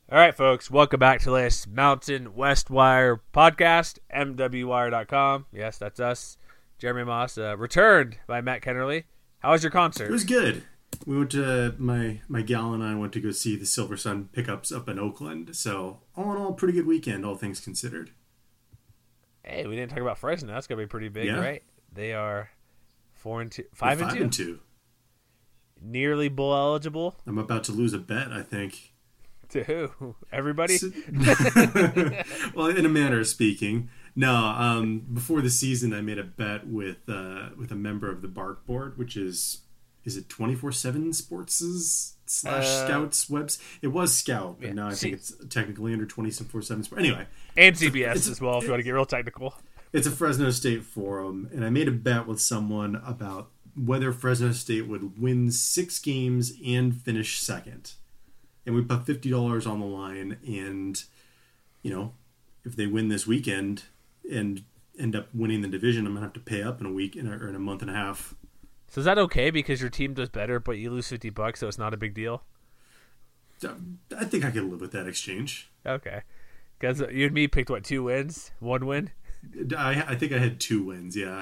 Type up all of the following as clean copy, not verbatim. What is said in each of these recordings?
All right, folks, welcome back to the latest Mountain West Wire podcast, MWWire.com. Yes, that's us. Jeremy Moss, returned by Matt Kennerly. How was your concert? It was good. We went to, my gal and I went to go see the Silver Sun pickups up in Oakland. So, all in all, pretty good weekend, all things considered. Hey, we didn't talk about Fresno. That's going to be pretty big, Yeah. right? They are 5-2. 5-2. Nearly bowl eligible. I'm about to lose a bet, I think. To who? Everybody? Well, in a manner of speaking. No, before the season, I made a bet with a member of the Bark Board, which is it 24/7 Sports' / Scouts webs? It was Scout, but now I think it's technically under 24/7 Sports. Anyway. And CBS as well, if you want to get real technical. It's a Fresno State forum, and I made a bet with someone about whether Fresno State would win 6 games and finish second. And we put $50 on the line, and, you know, if they win this weekend and end up winning the division, I'm going to have to pay up in a week or in a month and a half. So is that okay because your team does better, but you lose $50, so it's not a big deal? I think I can live with that exchange. Okay. Because you and me picked, 2 wins? 1 win? I think I had 2 wins, yeah.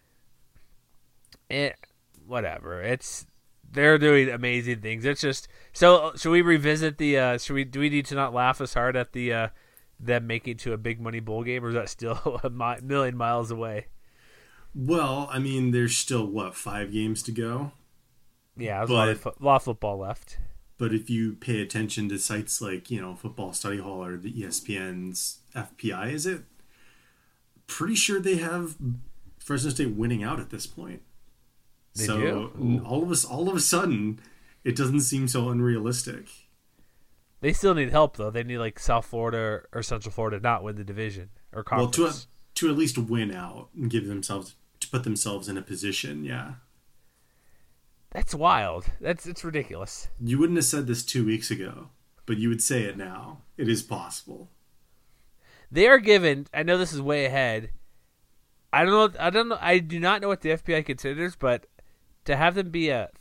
Whatever. They're doing amazing things. It's just so. Should we revisit the? Do we need to not laugh as hard at the them making to a big money bowl game, or is that still a million miles away? Well, I mean, there's still 5 games to go. Yeah, there's a lot of football left. But if you pay attention to sites like Football Study Hall or the ESPN's FPI, is it? Pretty sure they have Fresno State winning out at this point. They so do? all of a sudden, it doesn't seem so unrealistic. They still need help though. They need South Florida or Central Florida to not win the division or conference. Well, to at least win out and put themselves in a position. Yeah, that's wild. It's ridiculous. You wouldn't have said this 2 weeks ago, but you would say it now. It is possible. They are given. I know this is way ahead. I don't know. I do not know what the FPI considers, but to have them be a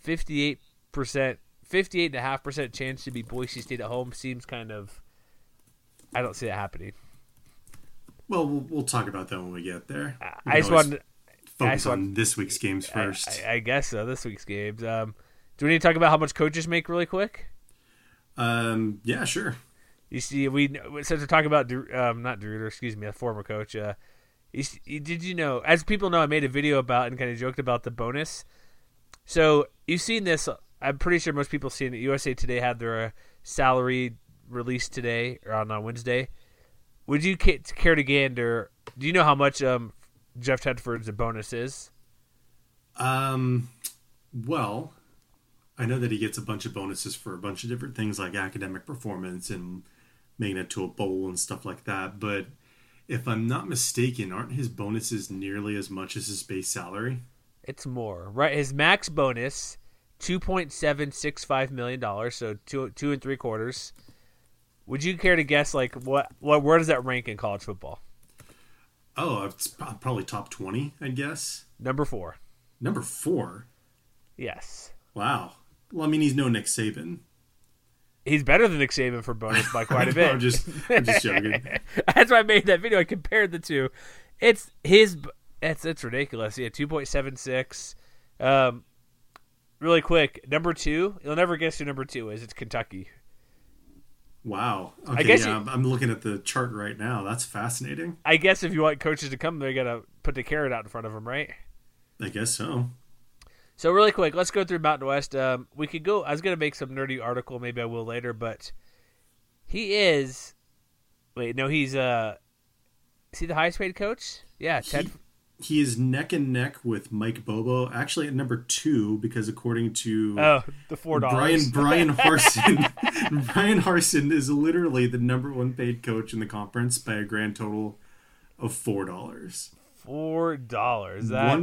58.5% chance to beat Boise State at home seems kind of. I don't see that happening. Well, we'll talk about that when we get there. I just wanted to focus on this week's games first. I guess so. This week's games. Do we need to talk about how much coaches make really quick? Yeah, sure. You see, since we're talking about not DeRuyter, excuse me, a former coach. Did you know? As people know, I made a video about and kind of joked about the bonus. So you've seen this. I'm pretty sure most people have seen it. USA Today had their salary released today or on Wednesday. Would you care to gander? Do you know how much Jeff Tedford's bonus is? Well, I know that he gets a bunch of bonuses for a bunch of different things like academic performance and making it to a bowl and stuff like that. But if I'm not mistaken, aren't his bonuses nearly as much as his base salary? It's more, right? His max bonus, $2.765 million, so 2 3/4. Would you care to guess, where does that rank in college football? Oh, it's probably top 20, I guess. Number 4. Number 4? Yes. Wow. Well, I mean, he's no Nick Saban. He's better than Nick Saban for bonus by quite a bit. I'm just joking. That's why I made that video. I compared the two. It's ridiculous. Yeah, 2.76. Really quick, number 2. You'll never guess who number 2 is. It's Kentucky. Wow. Okay, I'm looking at the chart right now. That's fascinating. I guess if you want coaches to come, they got to put the carrot out in front of them, right? I guess so. So really quick, let's go through Mountain West. We could go. I was going to make some nerdy article. Maybe I will later. But he is. Wait, no, he's. Is he the highest paid coach? Yeah, Ted. He is neck and neck with Mike Bobo. Actually, at number 2, because according to the $4. Brian Harsin, Brian Harsin is literally the number 1 paid coach in the conference by a grand total of $4. $4. That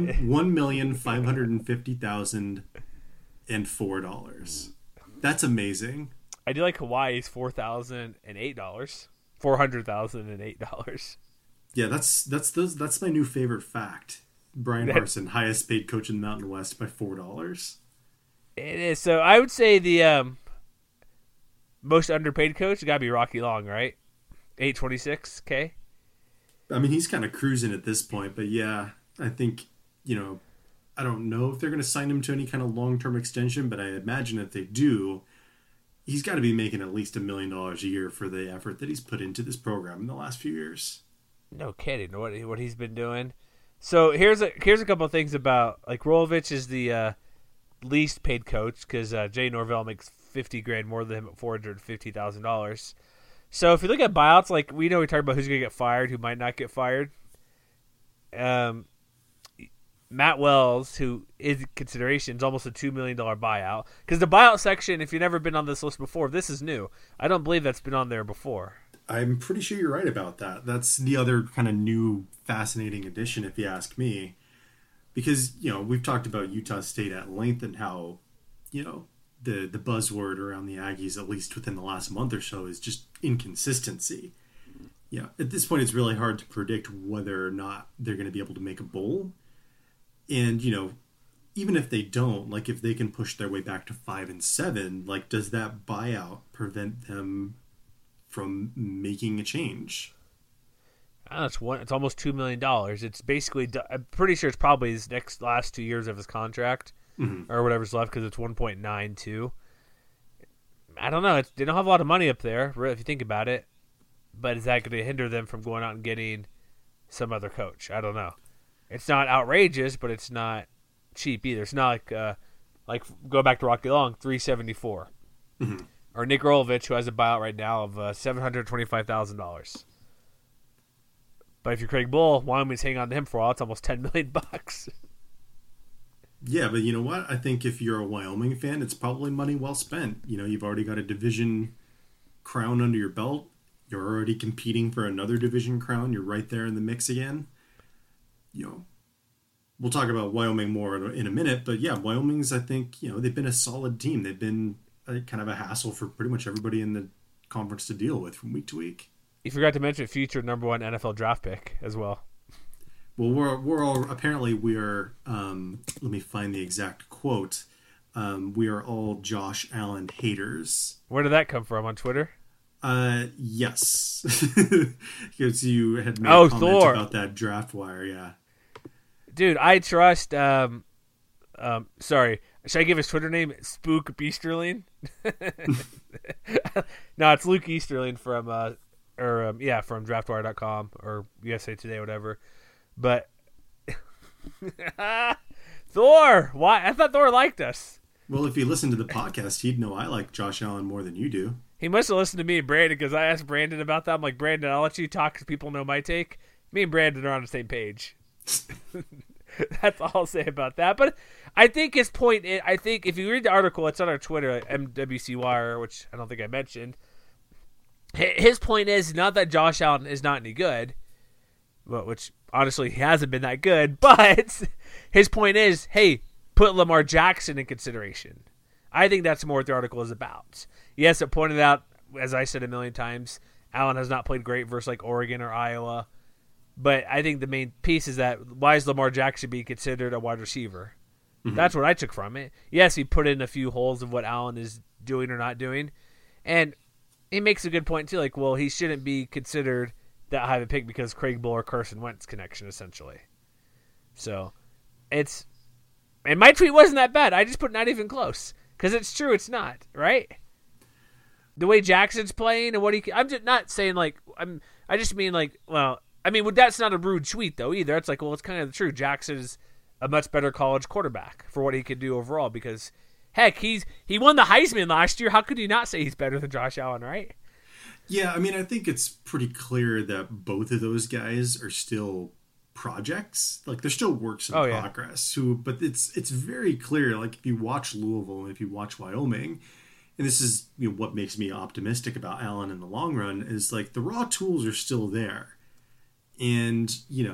$1,550,004. That's amazing. I do like Hawaii's $4,008. $400,008. Yeah, that's my new favorite fact. Brian Harsin, highest paid coach in the Mountain West by $4. It is. So I would say the most underpaid coach, got to be Rocky Long, right? $826K. I mean, he's kind of cruising at this point, but yeah, I think, I don't know if they're going to sign him to any kind of long-term extension, but I imagine if they do, he's got to be making at least $1 million a year for the effort that he's put into this program in the last few years. No kidding, what he's been doing. So here's a couple of things about, like, Rolovich is the least paid coach because Jay Norvell makes $50,000 more than him at $450,000. So if you look at buyouts, like we talked about who's going to get fired, who might not get fired. Matt Wells, who is consideration, is almost a $2 million buyout. Because the buyout section, if you've never been on this list before, this is new. I don't believe that's been on there before. I'm pretty sure you're right about that. That's the other kind of new, fascinating addition, if you ask me. Because, we've talked about Utah State at length and how, the buzzword around the Aggies, at least within the last month or so, is just inconsistency. Yeah, at this point, it's really hard to predict whether or not they're going to be able to make a bowl. And, even if they don't, like if they can push their way back to 5-7, like does that buyout prevent them from making a change? It's almost $2 million. It's basically, I'm pretty sure it's probably his last 2 years of his contract, or whatever's left, because it's 1.92. I don't know. They don't have a lot of money up there, if you think about it. But is that going to hinder them from going out and getting some other coach? I don't know. It's not outrageous, but it's not cheap either. It's not like go back to Rocky Long, $374, or Nick Rolovich, who has a buyout right now of $725,000. But if you're Craig Bull, Wyoming's hanging on to him for a while. It's almost $10 million. Yeah, but you know what? I think if you're a Wyoming fan, it's probably money well spent. You've already got a division crown under your belt. You're already competing for another division crown. You're right there in the mix again. We'll talk about Wyoming more in a minute, but yeah, Wyoming's, I think, they've been a solid team. They've been kind of a hassle for pretty much everybody in the conference to deal with from week to week. You forgot to mention future number 1 NFL draft pick as well. Well, we're all apparently we are. Let me find the exact quote. We are all Josh Allen haters. Where did that come from, on Twitter? Yes, because you had made a comment Thor about that draft wire. Yeah, dude, I trust. Sorry, should I give his Twitter name? Spook Beasterling. No, it's Luke Easterling from from DraftWire.com or USA Today, whatever. But Thor, why? I thought Thor liked us. Well, if he listened to the podcast, he'd know I like Josh Allen more than you do. He must have listened to me and Brandon, because I asked Brandon about that. I'm like, Brandon, I'll let you talk because people know my take. Me and Brandon are on the same page. That's all I'll say about that. But I think his point is, I think if you read the article, it's on our Twitter, MWC Wire, which I don't think I mentioned. His point is not that Josh Allen is not any good, well, which honestly he hasn't been that good, but his point is, hey, put Lamar Jackson in consideration. I think that's more what the article is about. Yes, it pointed out, as I said a million times, Allen has not played great versus like Oregon or Iowa. But I think the main piece is that why is Lamar Jackson being considered a wide receiver? Mm-hmm. That's what I took from it. Yes, he put in a few holes of what Allen is doing or not doing. And he makes a good point, too. Like, well, he shouldn't be considered that high of a pick because Craig Bull or Carson Wentz connection, essentially. So, and my tweet wasn't that bad. I just put not even close. Because it's true, it's not, right? The way Jackson's playing and what I'm just not saying I just mean that's not a rude tweet though either. It's like, well, it's kind of true. Jackson is a much better college quarterback for what he could do overall because heck, he won the Heisman last year. How could you not say he's better than Josh Allen, right? Yeah, I mean, I think it's pretty clear that both of those guys are still projects. Like they're still works in progress. But it's very clear. Like if you watch Louisville and if you watch Wyoming, and this is what makes me optimistic about Allen in the long run is like the raw tools are still there, and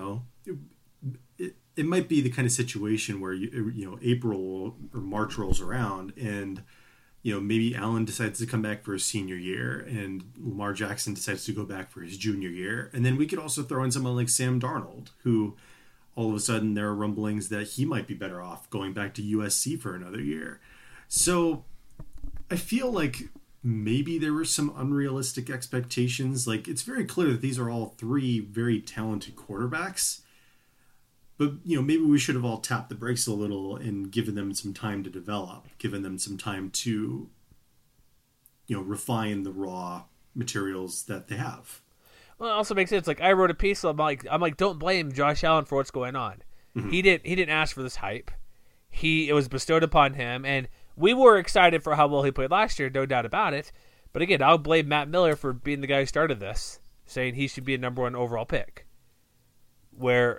it might be the kind of situation where April or March rolls around and maybe Allen decides to come back for his senior year and Lamar Jackson decides to go back for his junior year. And then we could also throw in someone like Sam Darnold, who all of a sudden there are rumblings that he might be better off going back to USC for another year. So I feel like maybe there were some unrealistic expectations. Like, it's very clear that these are all three very talented quarterbacks. But, maybe we should have all tapped the brakes a little and given them some time to develop, given them some time to, refine the raw materials that they have. Well, it also makes sense. Like, I wrote a piece. I'm like, don't blame Josh Allen for what's going on. Mm-hmm. He didn't ask for this hype. It was bestowed upon him, and we were excited for how well he played last year, no doubt about it. But again, I'll blame Matt Miller for being the guy who started this, saying he should be a number 1 overall pick. Where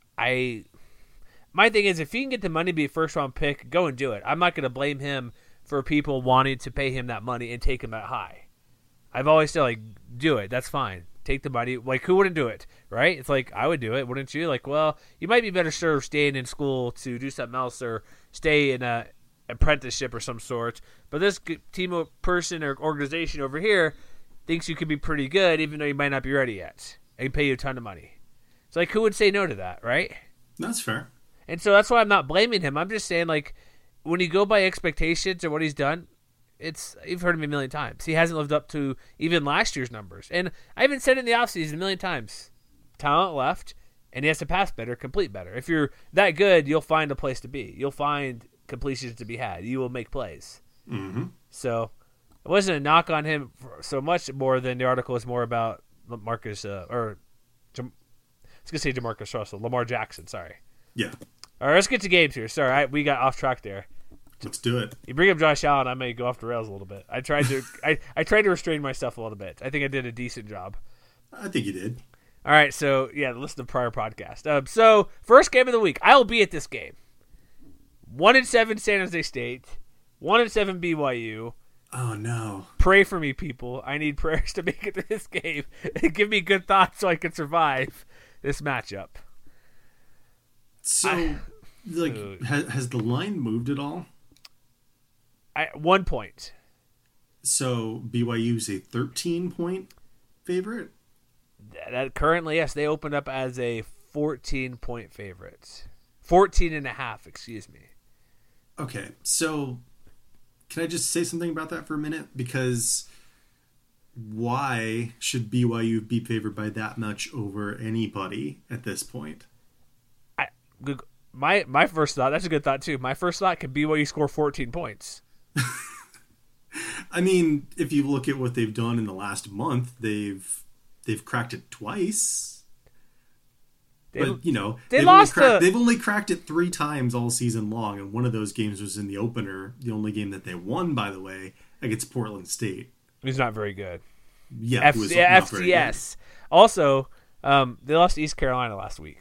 my thing is, if you can get the money to be a first-round pick, go and do it. I'm not going to blame him for people wanting to pay him that money and take him that high. I've always said, like, do it. That's fine. Take the money. Like, who wouldn't do it, right? It's like, I would do it, wouldn't you? Like, well, you might be better served staying in school to do something else or stay in a apprenticeship or some sort. But this team of person or organization over here thinks you could be pretty good, even though you might not be ready yet, and pay you a ton of money. It's like, who would say no to that, right? That's fair. And so that's why I'm not blaming him. I'm just saying, like, when you go by expectations or what he's done, you've heard him a million times. He hasn't lived up to even last year's numbers. And I even said in the offseason a million times, talent left, and he has to pass better, complete better. If you're that good, you'll find a place to be. You'll find completions to be had. You will make plays. Mm-hmm. So it wasn't a knock on him so much more than the article was more about Lamar Jackson, sorry. Yeah. All right, let's get to games here. Sorry, we got off track there. Let's do it. You bring up Josh Allen, I may go off the rails a little bit. I tried to I tried to restrain myself a little bit. I think I did a decent job. I think you did. All right, so yeah, listen to the prior podcast. So first game of the week, I will be at this game. 1-7 San Jose State, 1-7 BYU. Oh no! Pray for me, people. I need prayers to make it to this game. Give me good thoughts so I can survive this matchup. So, has the line moved at all? 1 point. So BYU's a 13-point favorite? That currently, yes, they opened up as a 14-point favorite. 14.5, excuse me. Okay, so can I just say something about that for a minute? Because why should BYU be favored by that much over anybody at this point? My first thought, that's a good thought too. My first thought, could BYU score 14 points? I mean, if you look at what they've done in the last month, they've cracked it twice. But they've only cracked it 3 times all season long, and one of those games was in the opener. The only game that they won, by the way, against Portland State. Who's not very good. Yeah, FCS. Also, they lost to East Carolina last week.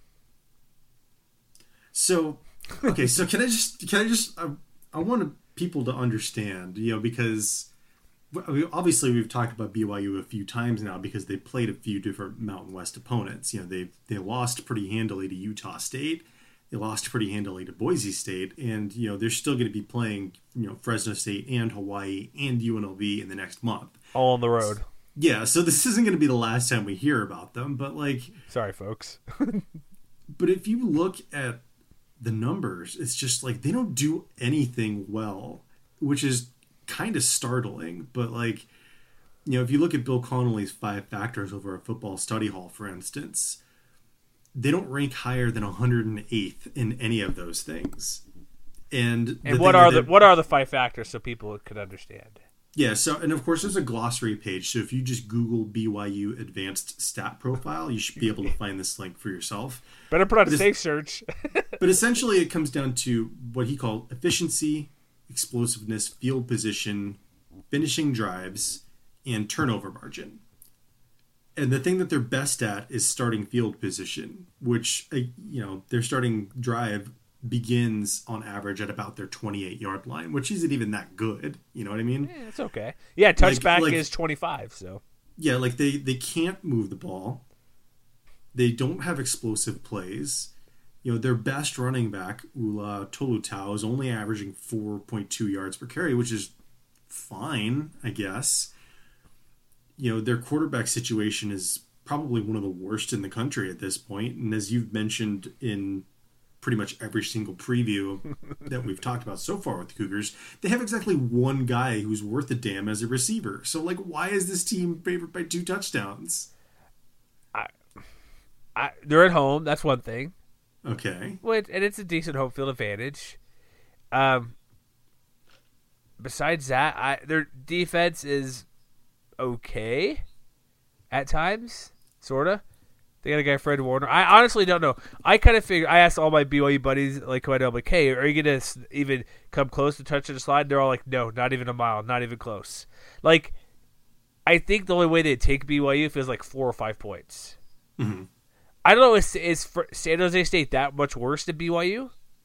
So, okay, so can I just I want people to understand, because obviously we've talked about BYU a few times now because they played a few different Mountain West opponents. They lost pretty handily to Utah State. They lost pretty handily to Boise State, and they're still going to be playing Fresno State and Hawaii and UNLV in the next month. All on the road. Yeah, so this isn't going to be the last time we hear about them, but sorry folks. But if you look at the numbers, it's just like they don't do anything well, which is kind of startling. But if you look at Bill Connolly's 5 factors over a football study hall, for instance, they don't rank higher than 108th in any of those things. And what are the 5 factors so people could understand? Yeah, and of course there's a glossary page, so if you just Google BYU Advanced Stat Profile, you should be able to find this link for yourself. Better put on a safe search. But essentially it comes down to what he called efficiency, explosiveness, field position, finishing drives, and turnover margin. And the thing that they're best at is starting field position, which, their starting drive begins on average at about their 28-yard line, which isn't even that good. You know what I mean? Yeah, it's okay. Yeah, touchback is 25, so. Yeah, they can't move the ball. They don't have explosive plays. Their best running back, Ula Tolutau, is only averaging 4.2 yards per carry, which is fine, I guess. Their quarterback situation is probably one of the worst in the country at this point. And as you've mentioned in pretty much every single preview that we've talked about so far with the Cougars, they have exactly one guy who's worth a damn as a receiver. So, like, why is this team favored by 2 touchdowns? They're at home. That's one thing. Okay. And it's a decent home field advantage. Besides that, their defense is okay at times, sort of. They got a guy, Fred Warner. I honestly don't know. I kind of figure. I asked all my BYU buddies, like, who I know, I'm like, hey, are you going to even come close to touching the slide? And they're all like, no, not even a mile, not even close. Like, I think the only way they'd take BYU if it was like 4 or 5 points. Mm-hmm. I don't know. Is San Jose State that much worse than BYU?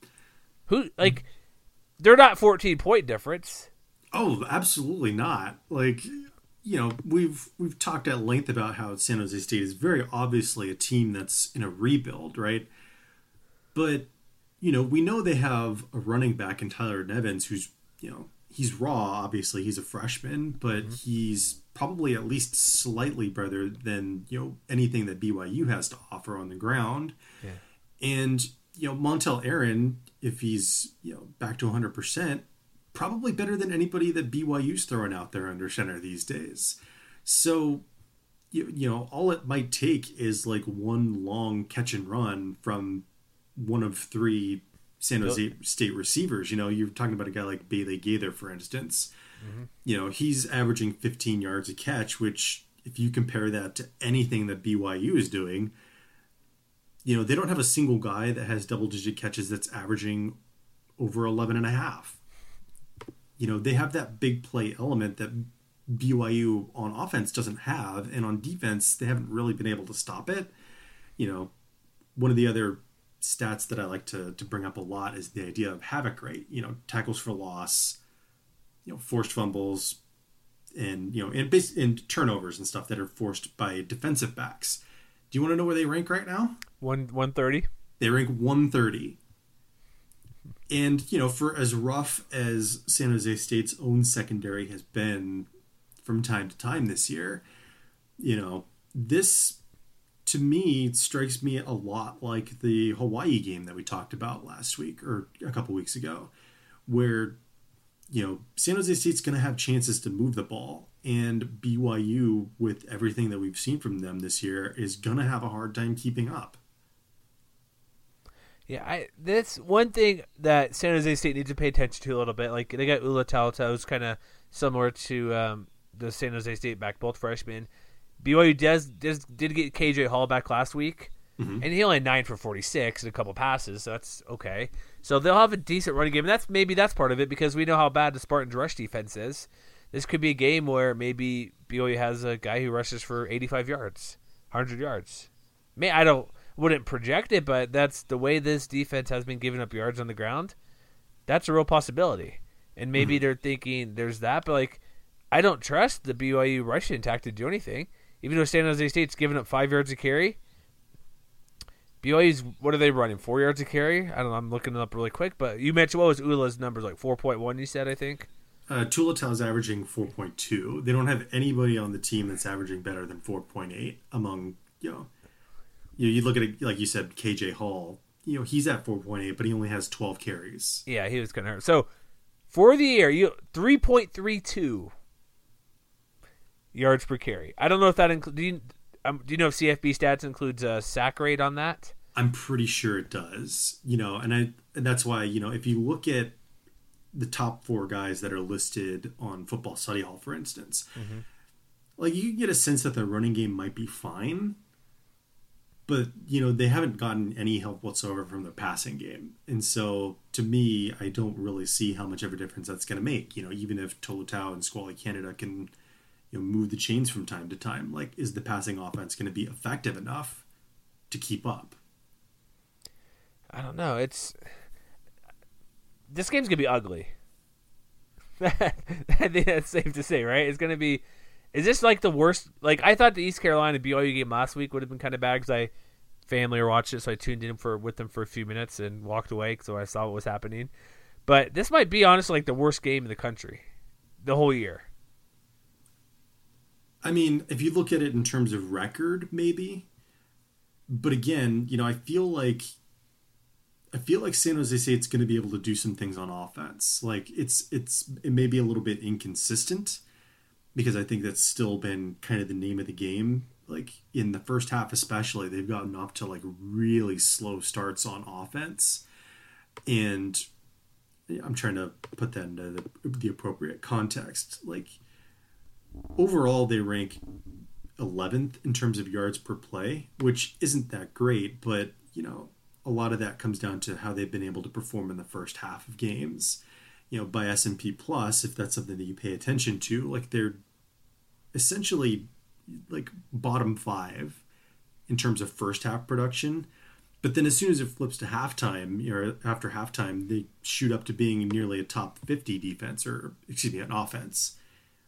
They're not 14-point difference. Oh, absolutely not. Like, you know, we've talked at length about how San Jose State is very obviously a team that's in a rebuild, right? But, you know, we know they have a running back in Tyler Nevins who's, you know, he's raw, obviously. He's a freshman, but he's probably at least slightly better than, you know, anything that BYU has to offer on the ground. Yeah. And, you know, Montel Aaron, if he's, you know, back to 100%, probably better than anybody that BYU's throwing out there under center these days. So, you know, all it might take is like one long catch and run from one of 3 San Jose State receivers. You know, you're talking about a guy like Bailey Gaither, for instance. Mm-hmm. You know, he's averaging 15 yards a catch, which if you compare that to anything that BYU is doing, you know, they don't have a single guy that has double-digit catches that's averaging over 11 and a half. You know, they have that big play element that BYU on offense doesn't have, and on defense, they haven't really been able to stop it. You know, one of the other stats that I like to bring up a lot is the idea of havoc rate. You know, tackles for loss, you know, forced fumbles, and, you know, and turnovers and stuff that are forced by defensive backs. Do you want to know where they rank right now? 130. They rank 130. And, you know, for as rough as San Jose State's own secondary has been from time to time this year, you know, this, to me, strikes me a lot like the Hawaii game that we talked about last week or a couple weeks ago, where, you know, San Jose State's going to have chances to move the ball, and BYU, with everything that we've seen from them this year, is going to have a hard time keeping up. Yeah, that's one thing that San Jose State needs to pay attention to a little bit. Like, they got Ula Tautau, who's kind of similar to the San Jose State back, both freshmen. BYU did get KJ Hall back last week, and he only had 9 for 46 and a couple passes, so that's okay. So they'll have a decent running game, and that's part of it, because we know how bad the Spartans' rush defense is. This could be a game where maybe BYU has a guy who rushes for 85 yards, 100 yards. Wouldn't project it, but that's the way this defense has been giving up yards on the ground. That's a real possibility. And maybe they're thinking there's that, but, like, I don't trust the BYU rushing attack to do anything. Even though San Jose State's giving up 5 yards a carry, BYU's, what are they running, 4 yards a carry? I don't know, I'm looking it up really quick, but you mentioned, what was Ula's numbers, like 4.1 you said, I think? Tulatau's averaging 4.2. They don't have anybody on the team that's averaging better than 4.8 among, you know, you look at it, like you said, KJ Hall, you know, he's at 4.8, but he only has 12 carries. Yeah, he was kind of hurt. So, for the year, 3.32 yards per carry. I don't know if that includes, do you know if CFB stats includes a sack rate on that? I'm pretty sure it does. You know, and that's why, you know, if you look at the top 4 guys that are listed on Football Study Hall, for instance, like, you can get a sense that the running game might be fine, but, you know, they haven't gotten any help whatsoever from the passing game. And so, to me, I don't really see how much of a difference that's going to make. You know, even if Tulatau and Squally Canada can, you know, move the chains from time to time, like, is the passing offense going to be effective enough to keep up? I don't know. This game's going to be ugly. I think that's safe to say, right? It's going to be... Is this like the worst? Like, I thought the East Carolina BYU game last week would have been kind of bad because I family watched it, so I tuned in with them for a few minutes and walked away so I saw what was happening. But this might be honestly like the worst game in the country, the whole year. I mean, if you look at it in terms of record, maybe. But again, you know, I feel like I feel like San Jose State's going to be able to do some things on offense. Like it may be a little bit inconsistent because I think that's still been kind of the name of the game. Like in the first half, especially, they've gotten off to like really slow starts on offense, and I'm trying to put that into the appropriate context. Like overall, they rank 11th in terms of yards per play, which isn't that great, but a lot of that comes down to how they've been able to perform in the first half of games. By S&P Plus, if that's something that you pay attention to, like they're essentially like bottom 5 in terms of first half production. But then as soon as it flips to halftime, after halftime, they shoot up to being nearly a top 50 defense, or excuse me, an offense.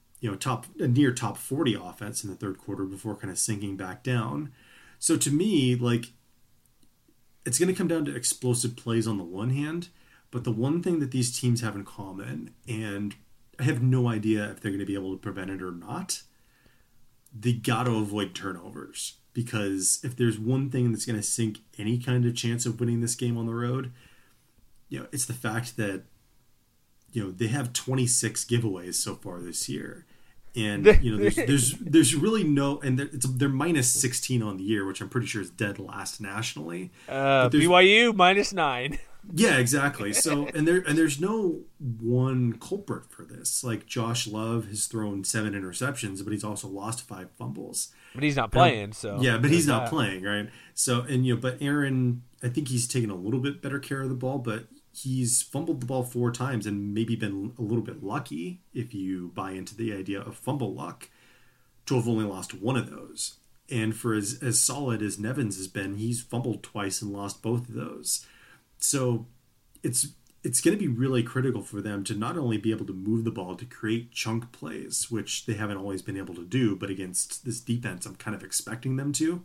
A near top 40 offense in the third quarter before kind of sinking back down. So to me, like, it's going to come down to explosive plays on the one hand, but the one thing that these teams have in common, and I have no idea if they're going to be able to prevent it or not, they got to avoid turnovers. Because if there's one thing that's going to sink any kind of chance of winning this game on the road, it's the fact that, they have 26 giveaways so far this year. And, there's really no, and they're minus 16 on the year, which I'm pretty sure is dead last nationally. BYU -9. Yeah, exactly. So, and there's no one culprit for this. Like Josh Love has thrown 7 interceptions, but he's also lost 5 fumbles. But he's not playing, so yeah, but he's not playing, right? So, and but Aaron, I think he's taken a little bit better care of the ball, but he's fumbled the ball 4 times and maybe been a little bit lucky, if you buy into the idea of fumble luck, to have only lost 1 of those. And for as solid as Nevins has been, he's fumbled twice and lost both of those. So it's going to be really critical for them to not only be able to move the ball, to create chunk plays, which they haven't always been able to do, but against this defense, I'm kind of expecting them to.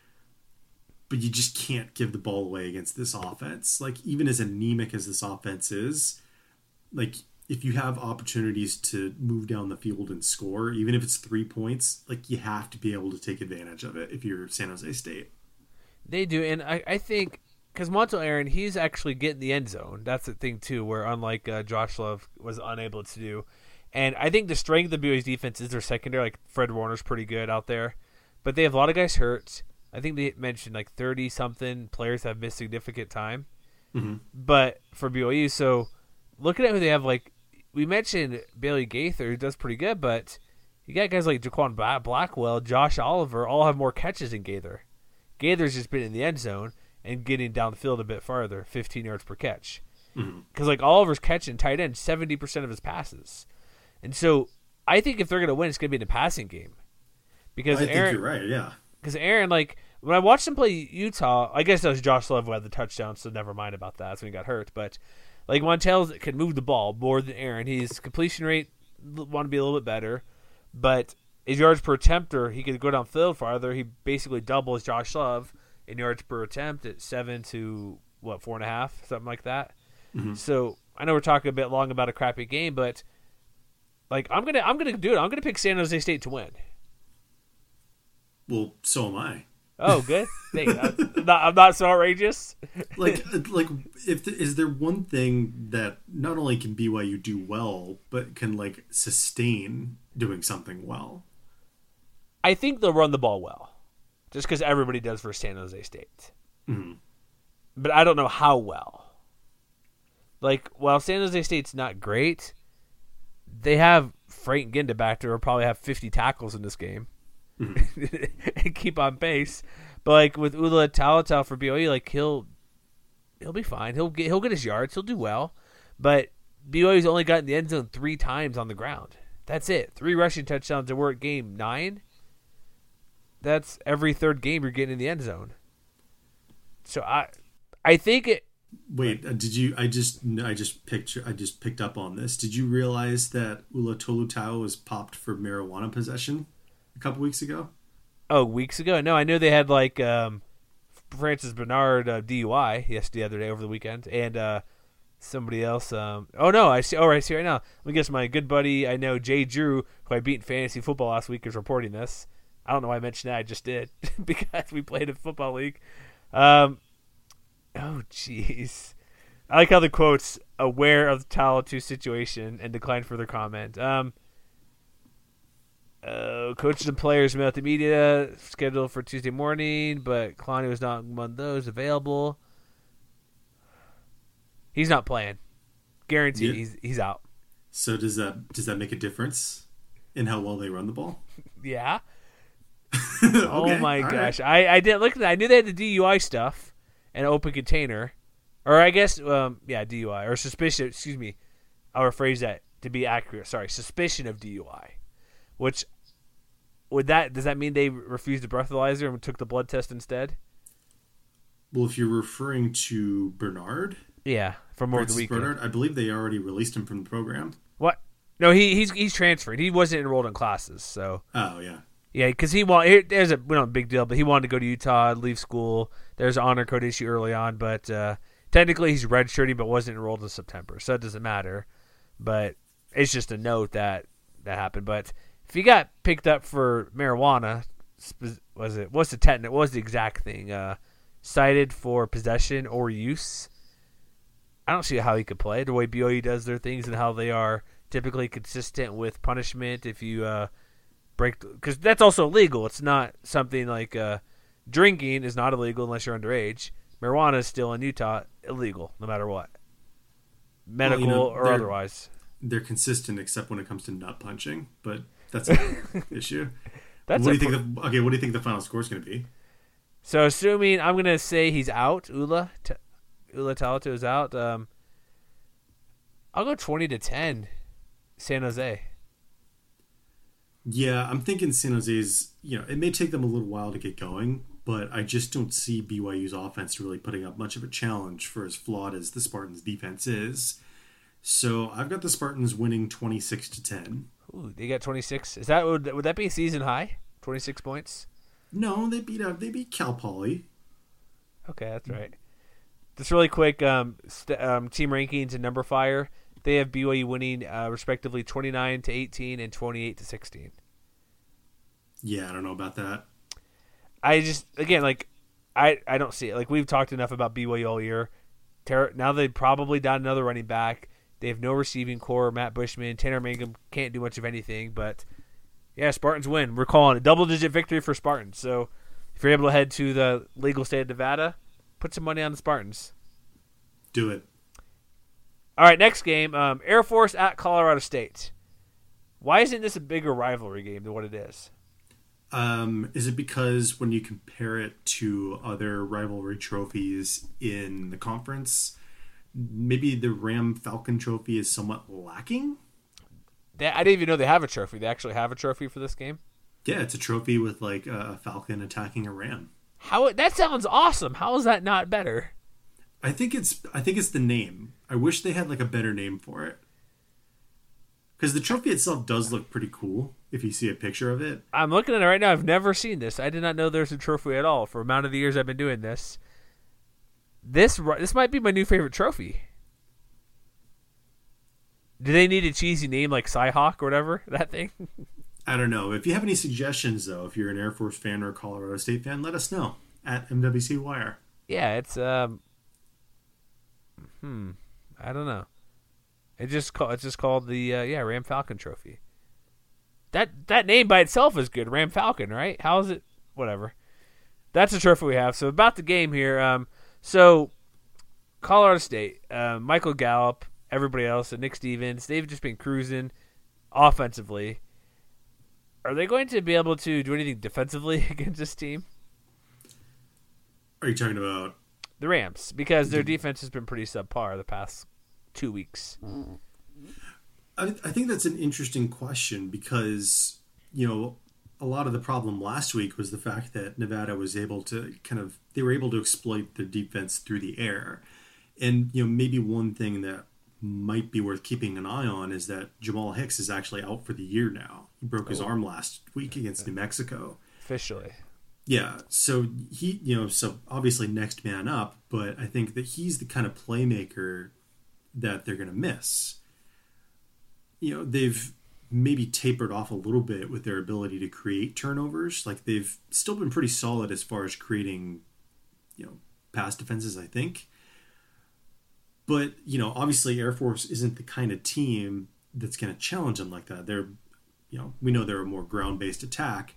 But you just can't give the ball away against this offense. Like, even as anemic as this offense is, like, if you have opportunities to move down the field and score, even if it's 3 points, like, you have to be able to take advantage of it if you're San Jose State. They do, and I think, because Montel Aaron, he's actually getting the end zone. That's the thing, too, where unlike Josh Love was unable to do. And I think the strength of BYU's defense is their secondary. Like, Fred Warner's pretty good out there. But they have a lot of guys hurt. I think they mentioned like 30-something players have missed significant time. Mm-hmm. But for BYU, so looking at who they have, like we mentioned Bailey Gaither, who does pretty good, but you got guys like Jaquan Blackwell, Josh Oliver, all have more catches than Gaither. Gaither's just been in the end zone and getting down the field a bit farther, 15 yards per catch. Because like Oliver's catching tight end 70% of his passes. And so I think if they're going to win, it's going to be in a passing game. Because I think you're right, yeah. Because Aaron, like, when I watched him play Utah, I guess that was Josh Love who had the touchdown, so never mind about that. That's when he got hurt. But, like, Montel can move the ball more than Aaron. His completion rate want to be a little bit better. But his yards per attempt, or he could go downfield farther, he basically doubles Josh Love in yards per attempt at 7 to, 4.5, something like that. Mm-hmm. So, I know we're talking a bit long about a crappy game, but, like, I'm gonna do it. I'm gonna pick San Jose State to win. Well, so am I. Oh, good. I'm not so outrageous. like, is there one thing that not only can BYU do well, but can like sustain doing something well? I think they'll run the ball well, just because everybody does for San Jose State. Mm-hmm. But I don't know how well. Like, while San Jose State's not great, they have Frank Ginda back there who will probably have 50 tackles in this game. Mm-hmm. And keep on pace. But like with Ula Talatau for BYU, like he'll be fine. He'll get his yards. He'll do well. But BYU's only gotten the end zone 3 times on the ground. That's it. 3 rushing touchdowns, and we're at game 9. That's every third game you're getting in the end zone. So I think it. Wait, did you? I just picked up on this. Did you realize that Ula Talatau was popped for marijuana possession a couple weeks ago? Oh, weeks ago? No, I knew they had like Francis Bernard DUI the other day over the weekend, and somebody else. Oh no, I see. Oh, I see right now. Let me guess. My good buddy, I know Jay Drew, who I beat in fantasy football last week, is reporting this. I don't know why I mentioned that. I just did because we played in football league. Oh, jeez. I like how the quotes aware of the Talatu situation and declined further comment. Coaches and players met with the media scheduled for Tuesday morning, but Kalani was not among those available. He's not playing. Guaranteed, Yeah. he's out. So does that make a difference in how well they run the ball? Yeah. Okay, Oh my all gosh! right. I didn't look at that. I knew they had the DUI stuff and open container, or I guess DUI or suspicion. Excuse me. I'll rephrase that to be accurate. Sorry, suspicion of DUI. Which does that mean they refused the breathalyzer and took the blood test instead? Well, if you're referring to Bernard, Yeah, from over the Francis weekend. Bernard, I believe they already released him from the program. What? No, he's transferred. He wasn't enrolled in classes, so Oh yeah. yeah, because there's a big deal, but he wanted to go to Utah, leave school. There's an honor code issue early on, but technically he's redshirting, but wasn't enrolled in September, so it doesn't matter. But it's just a note that happened. But if you got picked up for marijuana, what's the exact thing? Cited for possession or use. I don't see how he could play the way BYU does their things and how they are typically consistent with punishment if you break, because that's also illegal. It's not something like drinking is not illegal unless you're underage. Marijuana is still in Utah illegal no matter what, medical or otherwise. They're consistent except when it comes to nut punching, but that's an issue. What do you think the final score is going to be? So assuming I'm going to say he's out, Ula Talatu is out. I'll go 20-10, San Jose. Yeah, I'm thinking San Jose's, it may take them a little while to get going, but I just don't see BYU's offense really putting up much of a challenge for as flawed as the Spartans' defense is. So I've got the Spartans winning 26-10. Ooh, they got 26. Is that would that be a season high? 26 points? No, they beat Cal Poly. Okay, that's right. Just really quick, team rankings and number fire. They have BYU winning respectively 29-18 and 28-16. Yeah, I don't know about that. I just I don't see it. Like we've talked enough about BYU all year. Now they've probably done another running back. They have no receiving core. Matt Bushman, Tanner Mangum can't do much of anything. But yeah, Spartans win. We're calling it double-digit victory for Spartans. So if you're able to head to the legal state of Nevada, put some money on the Spartans. Do it. All right, next game, Air Force at Colorado State. Why isn't this a bigger rivalry game than what it is? Is it because when you compare it to other rivalry trophies in the conference, maybe the Ram Falcon trophy is somewhat lacking? I didn't even know they have a trophy. They actually have a trophy for this game? Yeah, it's a trophy with like a falcon attacking a ram. That sounds awesome. How is that not better? I think it's the name. I wish they had like a better name for it. Because the trophy itself does look pretty cool if you see a picture of it. I'm looking at it right now. I've never seen this. I did not know there's a trophy at all for the amount of the years I've been doing this. This might be my new favorite trophy. Do they need a cheesy name like Cyhawk or whatever? That thing? I don't know. If you have any suggestions, though, if you're an Air Force fan or a Colorado State fan, let us know at MWC Wire. Yeah, it's I don't know. It's just called the Ram Falcon Trophy. That name by itself is good, Ram Falcon, right? How is it? Whatever. That's the trophy we have. So about the game here. So Colorado State, Michael Gallup, everybody else, and Nick Stevens, they've just been cruising offensively. Are they going to be able to do anything defensively against this team? Are you talking about the Rams? Because their defense has been pretty subpar the past 2 weeks. I think that's an interesting question because, a lot of the problem last week was the fact that Nevada was able to they were able to exploit their defense through the air. And, maybe one thing that might be worth keeping an eye on is that Jamal Hicks is actually out for the year now. He broke his arm last week against New Mexico. Officially. Yeah, so he, so obviously next man up, but I think that he's the kind of playmaker that they're going to miss. They've maybe tapered off a little bit with their ability to create turnovers. Like they've still been pretty solid as far as creating, pass defenses, I think. But, obviously Air Force isn't the kind of team that's going to challenge them like that. They're, we know they're a more ground-based attack.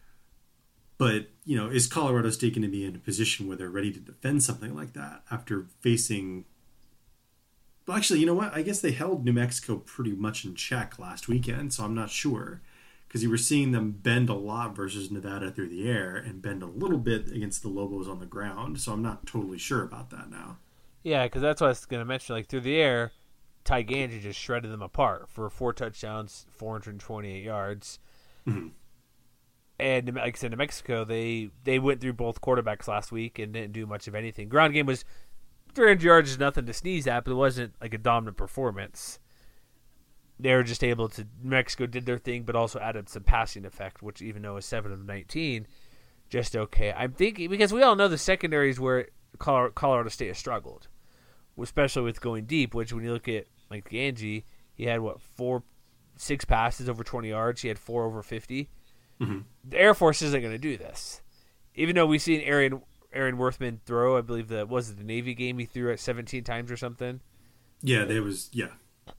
But, is Colorado State going to be in a position where they're ready to defend something like that after facing... Well, actually, you know what? I guess they held New Mexico pretty much in check last weekend, so I'm not sure. Because you were seeing them bend a lot versus Nevada through the air and bend a little bit against the Lobos on the ground, so I'm not totally sure about that now. Yeah, because that's what I was going to mention. Like, through the air, Ty Ganji just shredded them apart for 4 touchdowns, 428 yards. Mm-hmm. And like I said, New Mexico, they went through both quarterbacks last week and didn't do much of anything. Ground game was 300 yards is nothing to sneeze at, but it wasn't like a dominant performance. They were just able to. New Mexico did their thing, but also added some passing effect, which even though it was 7 of 19, just okay. I'm thinking because we all know the secondaries where Colorado State has struggled, especially with going deep. Which when you look at like Ganji, he had 6 passes over 20 yards. He had 4 over 50. Mm-hmm. The Air Force isn't going to do this, even though we've seen Aaron Worthman throw. I believe the Navy game he threw at 17 times or something. Yeah, there was. Yeah.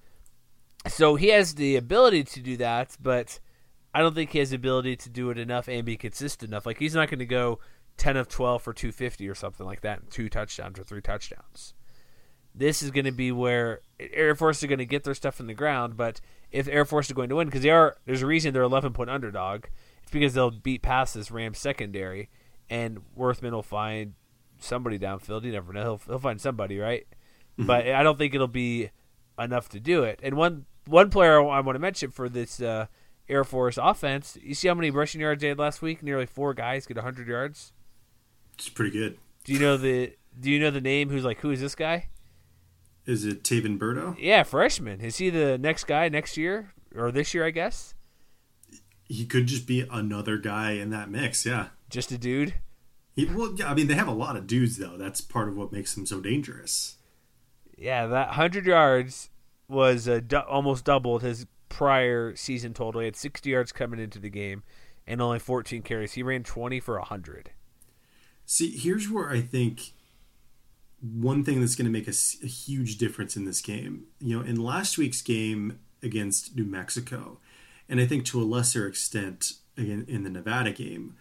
So he has the ability to do that, but I don't think he has the ability to do it enough and be consistent enough. Like he's not going to go 10 of 12 for 250 or something like that, and 2 touchdowns or 3 touchdowns. This is going to be where Air Force are going to get their stuff in the ground, but if Air Force are going to win, because there's a reason they're 11-point underdog. It's because they'll beat past this Rams secondary, and Worthman will find somebody downfield. You never know. He'll find somebody, right? Mm-hmm. But I don't think it'll be enough to do it. And one player I want to mention for this Air Force offense, you see how many rushing yards they had last week? Nearly 4 guys get 100 yards. It's pretty good. Do you know the name? Who is this guy? Is it Taven Burdo? Yeah, freshman. Is he the next guy next year or this year? I guess he could just be another guy in that mix. Yeah, just a dude. They have a lot of dudes though. That's part of what makes them so dangerous. Yeah, that 100 yards was almost doubled his prior season total. He had 60 yards coming into the game and only 14 carries. He ran 20 for 100. See, here's where I think one thing that's going to make a huge difference in this game. In last week's game against New Mexico, and I think to a lesser extent again in the Nevada game,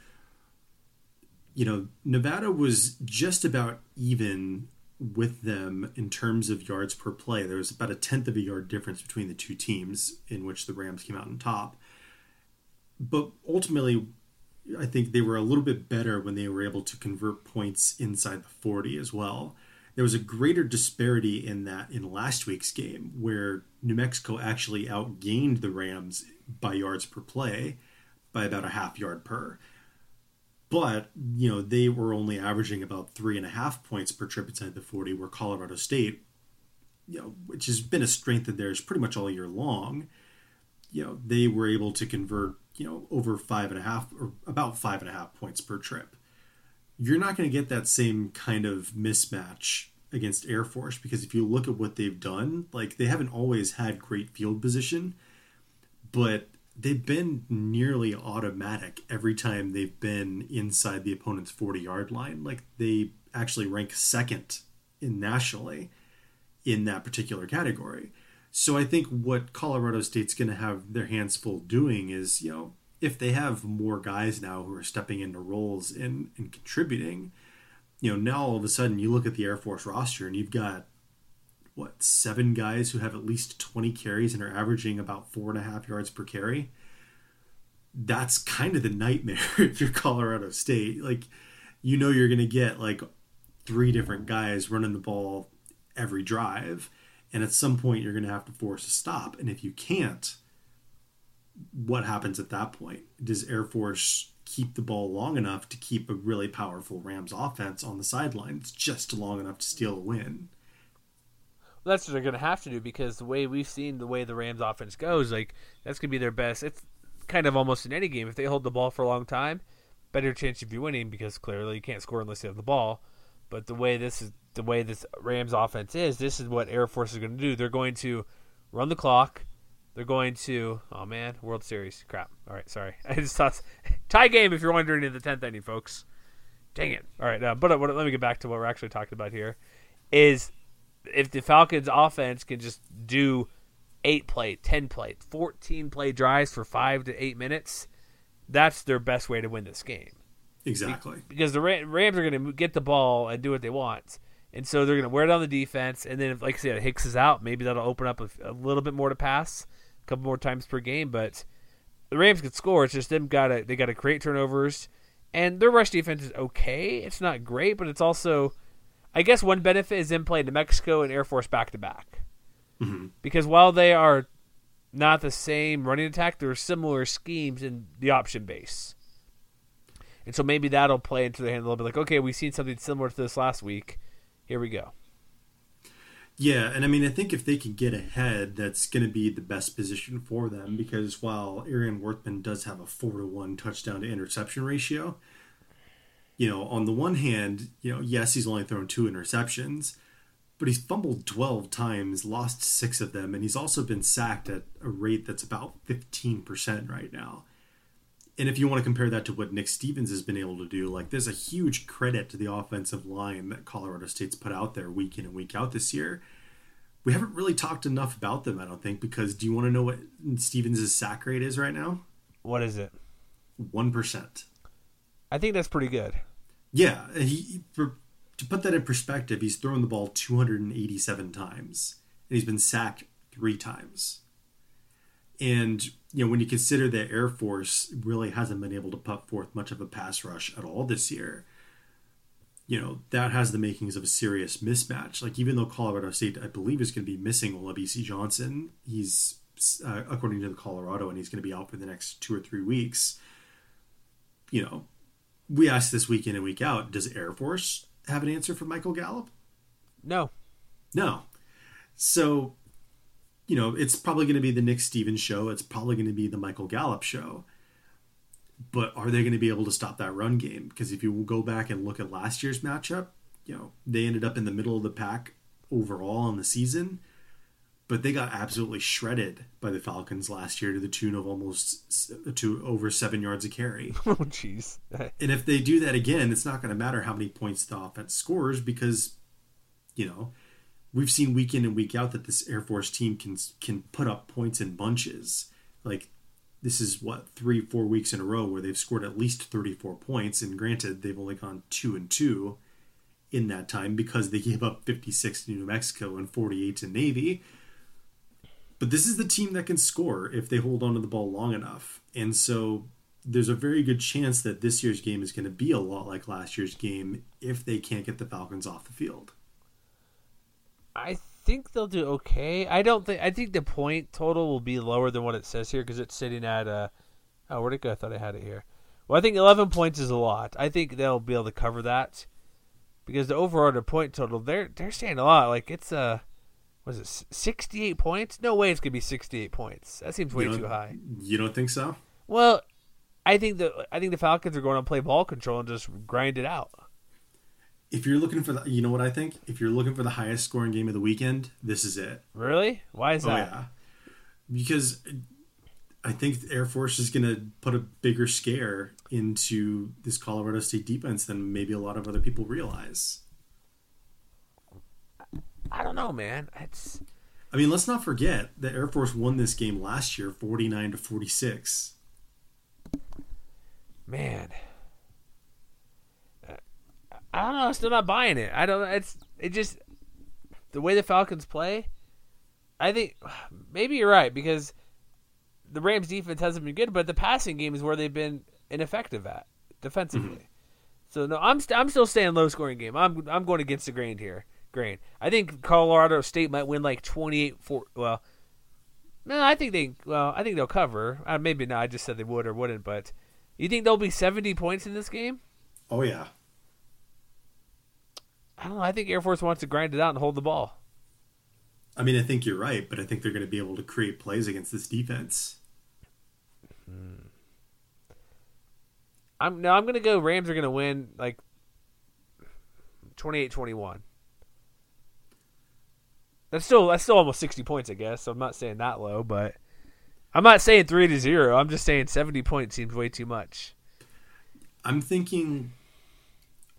Nevada was just about even with them in terms of yards per play. There was about 1/10 of a yard difference between the two teams in which the Rams came out on top. But ultimately, I think they were a little bit better when they were able to convert points inside the 40 as well. There was a greater disparity in that in last week's game where New Mexico actually outgained the Rams by yards per play by about a half yard per. But, they were only averaging about 3.5 points per trip inside the 40, where Colorado State, which has been a strength of theirs pretty much all year long, they were able to convert, over 5.5 or about 5.5 points per trip. You're not going to get that same kind of mismatch against Air Force because if you look at what they've done, they haven't always had great field position, but they've been nearly automatic every time they've been inside the opponent's 40-yard line. They actually rank second nationally in that particular category. So I think what Colorado State's going to have their hands full doing is, if they have more guys now who are stepping into roles and contributing, now all of a sudden you look at the Air Force roster and you've got, 7 guys who have at least 20 carries and are averaging about 4.5 yards per carry. That's kind of the nightmare if you're Colorado State. You're going to get 3 different guys running the ball every drive. And at some point you're going to have to force a stop. And if you can't, what happens at that point? Does Air Force keep the ball long enough to keep a really powerful Rams offense on the sidelines just long enough to steal a win? Well, that's what they're going to have to do because the way we've seen the way the Rams offense goes, that's going to be their best. It's kind of almost in any game. If they hold the ball for a long time, better chance of you winning because clearly you can't score unless you have the ball. But the way this Rams offense is, this is what Air Force is going to do. They're going to run the clock. They're going to, World Series. Crap. All right, sorry. I just thought tie game if you're wondering in the 10th inning, folks. Dang it. All right, but let me get back to what we're actually talking about here. Is if the Falcons' offense can just do 8-play, 10-play, 14-play drives for 5 to 8 minutes, that's their best way to win this game. Exactly. Because the Rams are going to get the ball and do what they want. And so they're going to wear down the defense. And then, if, like I said, Hicks is out, maybe that'll open up a little bit more to pass, a couple more times per game. But the Rams could score. It's just they got to create turnovers. And their rush defense is okay. It's not great, but it's also, I guess one benefit is them playing New Mexico and Air Force back-to-back. Mm-hmm. Because while they are not the same running attack, there are similar schemes in the option base. And so maybe that'll play into their hand a little bit. Like, okay, we've seen something similar to this last week. Here we go. Yeah, and I mean, I think if they can get ahead, that's going to be the best position for them, because while Arian Worthman does have a 4-to-1 touchdown to interception ratio, on the one hand, yes, he's only thrown 2 interceptions, but he's fumbled 12 times, lost 6 of them, and he's also been sacked at a rate that's about 15% right now. And if you want to compare that to what Nick Stevens has been able to do, like, there's a huge credit to the offensive line that Colorado State's put out there week in and week out this year. We haven't really talked enough about them, I don't think, because do you want to know what Stevens' sack rate is right now? What is it? 1%. I think that's pretty good. Yeah. To put that in perspective, he's thrown the ball 287 times, and he's been sacked 3 times. And, when you consider that Air Force really hasn't been able to put forth much of a pass rush at all this year, that has the makings of a serious mismatch. Like, even though Colorado State, I believe, is going to be missing Olabisi Johnson, he's, according to the Colorado, and he's going to be out for the next 2 or 3 weeks. We ask this week in and week out, does Air Force have an answer for Michael Gallup? No. So, it's probably going to be the Nick Stevens show. It's probably going to be the Michael Gallup show. But are they going to be able to stop that run game? Because if you go back and look at last year's matchup, they ended up in the middle of the pack overall in the season. But they got absolutely shredded by the Falcons last year to the tune of to over 7 yards a carry. Oh, jeez. And if they do that again, it's not going to matter how many points the offense scores, because, we've seen week in and week out that this Air Force team can put up points in bunches. Like, this is 3-4 weeks in a row where they've scored at least 34 points. And granted, they've only gone 2-2 in that time because they gave up 56 to New Mexico and 48 to Navy. But this is the team that can score if they hold on to the ball long enough. And so there's a very good chance that this year's game is going to be a lot like last year's game if they can't get the Falcons off the field. I think they'll do okay. I think the point total will be lower than what it says here because it's sitting at where'd it go? I thought I had it here. Well, I think 11 points is a lot. I think they'll be able to cover that because the overall point total they're saying a lot. Like, it's was it 68 points? No way it's gonna be 68 points. That seems way too high. You don't think so? Well, I think the Falcons are going to play ball control and just grind it out. If you're looking for you know what I think? If you're looking for the highest scoring game of the weekend, this is it. Really? Why is that? Oh, yeah. Because I think Air Force is going to put a bigger scare into this Colorado State defense than maybe a lot of other people realize. I don't know, man. I mean, let's not forget that Air Force won this game last year, 49-46. Man. I don't know. I'm still not buying it. I don't. It just the way the Falcons play. I think maybe you're right because the Rams' defense hasn't been good, but the passing game is where they've been ineffective at defensively. Mm-hmm. So no, I'm still saying low scoring game. I'm going against the grain here. I think Colorado State might win like 28-4. Well, no, I think they'll cover. Maybe not. I just said they would or wouldn't. But you think there'll be 70 points in this game? Oh yeah. I don't know. I think Air Force wants to grind it out and hold the ball. I mean, I think you're right, but I think they're going to be able to create plays against this defense. I'm going to go Rams are going to win like 28-21. That's still almost 60 points, I guess. So I'm not saying that low, but I'm not saying 3-0. I'm just saying 70 points seems way too much. I'm thinking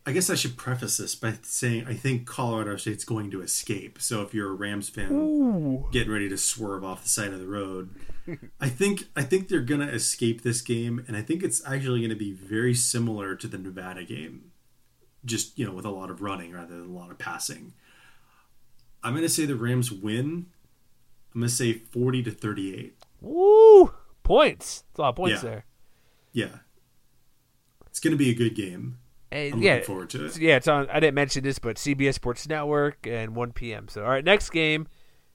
I guess I should preface this by saying I think Colorado State's going to escape. So if you're a Rams fan getting ready to swerve off the side of the road, I think they're going to escape this game, and I think it's actually going to be very similar to the Nevada game, just with a lot of running rather than a lot of passing. I'm going to say the Rams win. I'm going to say 40-38. Woo! Points. That's a lot of points there. Yeah. It's going to be a good game. I'm looking forward to it. Yeah, it's on. I didn't mention this, but CBS Sports Network and 1 p.m. So, all right, next game,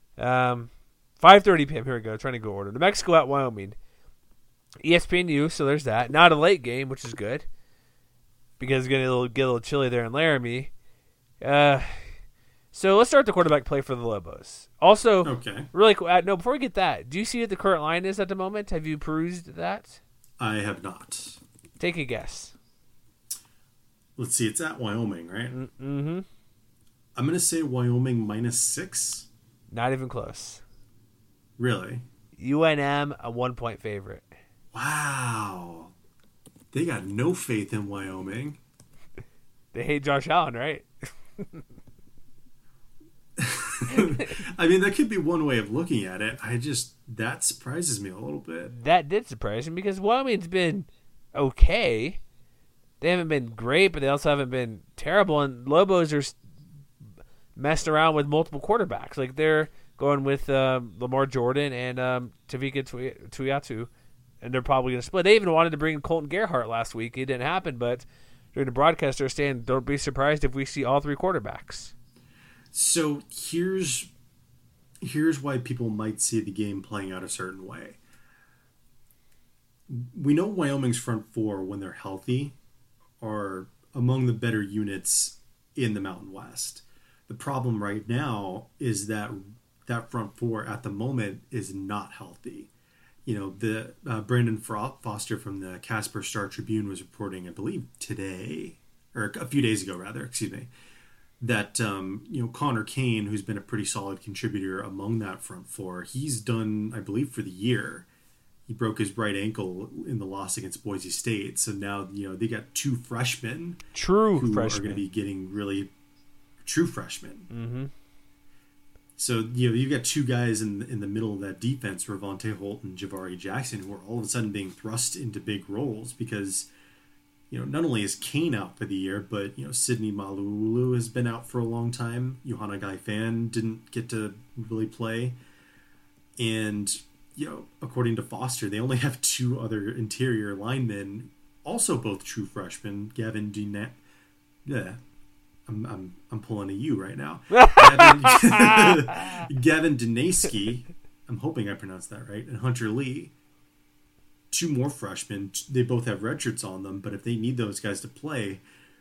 5:30 p.m. Here we go. Trying to go order. New Mexico at Wyoming. ESPNU. So there's that. Not a late game, which is good because it's going to get a little chilly there in Laramie. So let's start the quarterback play for the Lobos. Also, really quick. No, before we get that, do you see what the current line is at the moment? Have you perused that? I have not. Take a guess. Let's see. It's at Wyoming, right? Mm-hmm. I'm going to say Wyoming -6. Not even close. Really? UNM, a 1-point favorite. Wow. They got no faith in Wyoming. They hate Josh Allen, right? I mean, that could be one way of looking at it. That surprises me a little bit. That did surprise me because Wyoming's been okay. They haven't been great, but they also haven't been terrible. And Lobos are messed around with multiple quarterbacks. Like they're going with Lamar Jordan and Tavika Tuiatu, and they're probably going to split. They even wanted to bring Colton Gerhart last week. It didn't happen, but during the broadcast, they're saying, don't be surprised if we see all three quarterbacks. So here's why people might see the game playing out a certain way. We know Wyoming's front four, when they're healthy, are among the better units in the Mountain West. The problem right now is that front four at the moment is not healthy. The Brandon Foster from the Casper Star Tribune was reporting, I believe today, or a few days ago rather, that Connor Kane, who's been a pretty solid contributor among that front four, he's done, I believe, for the year. He broke his right ankle in the loss against Boise State. So now, they got two freshmen. Are going to be getting really true freshmen. Mm-hmm. So, you've got two guys in the middle of that defense, Ravonte Holt and Javari Jackson, who are all of a sudden being thrust into big roles because, not only is Kane out for the year, but, Sidney Malulu has been out for a long time. Johanna Gaifan didn't get to really play. And, according to Foster, they only have two other interior linemen, also both true freshmen, Gavin I'm pulling a U right now. Gavin Dineski, I'm hoping I pronounced that right, and Hunter Lee. Two more freshmen. They both have redshirts on them, but if they need those guys to play,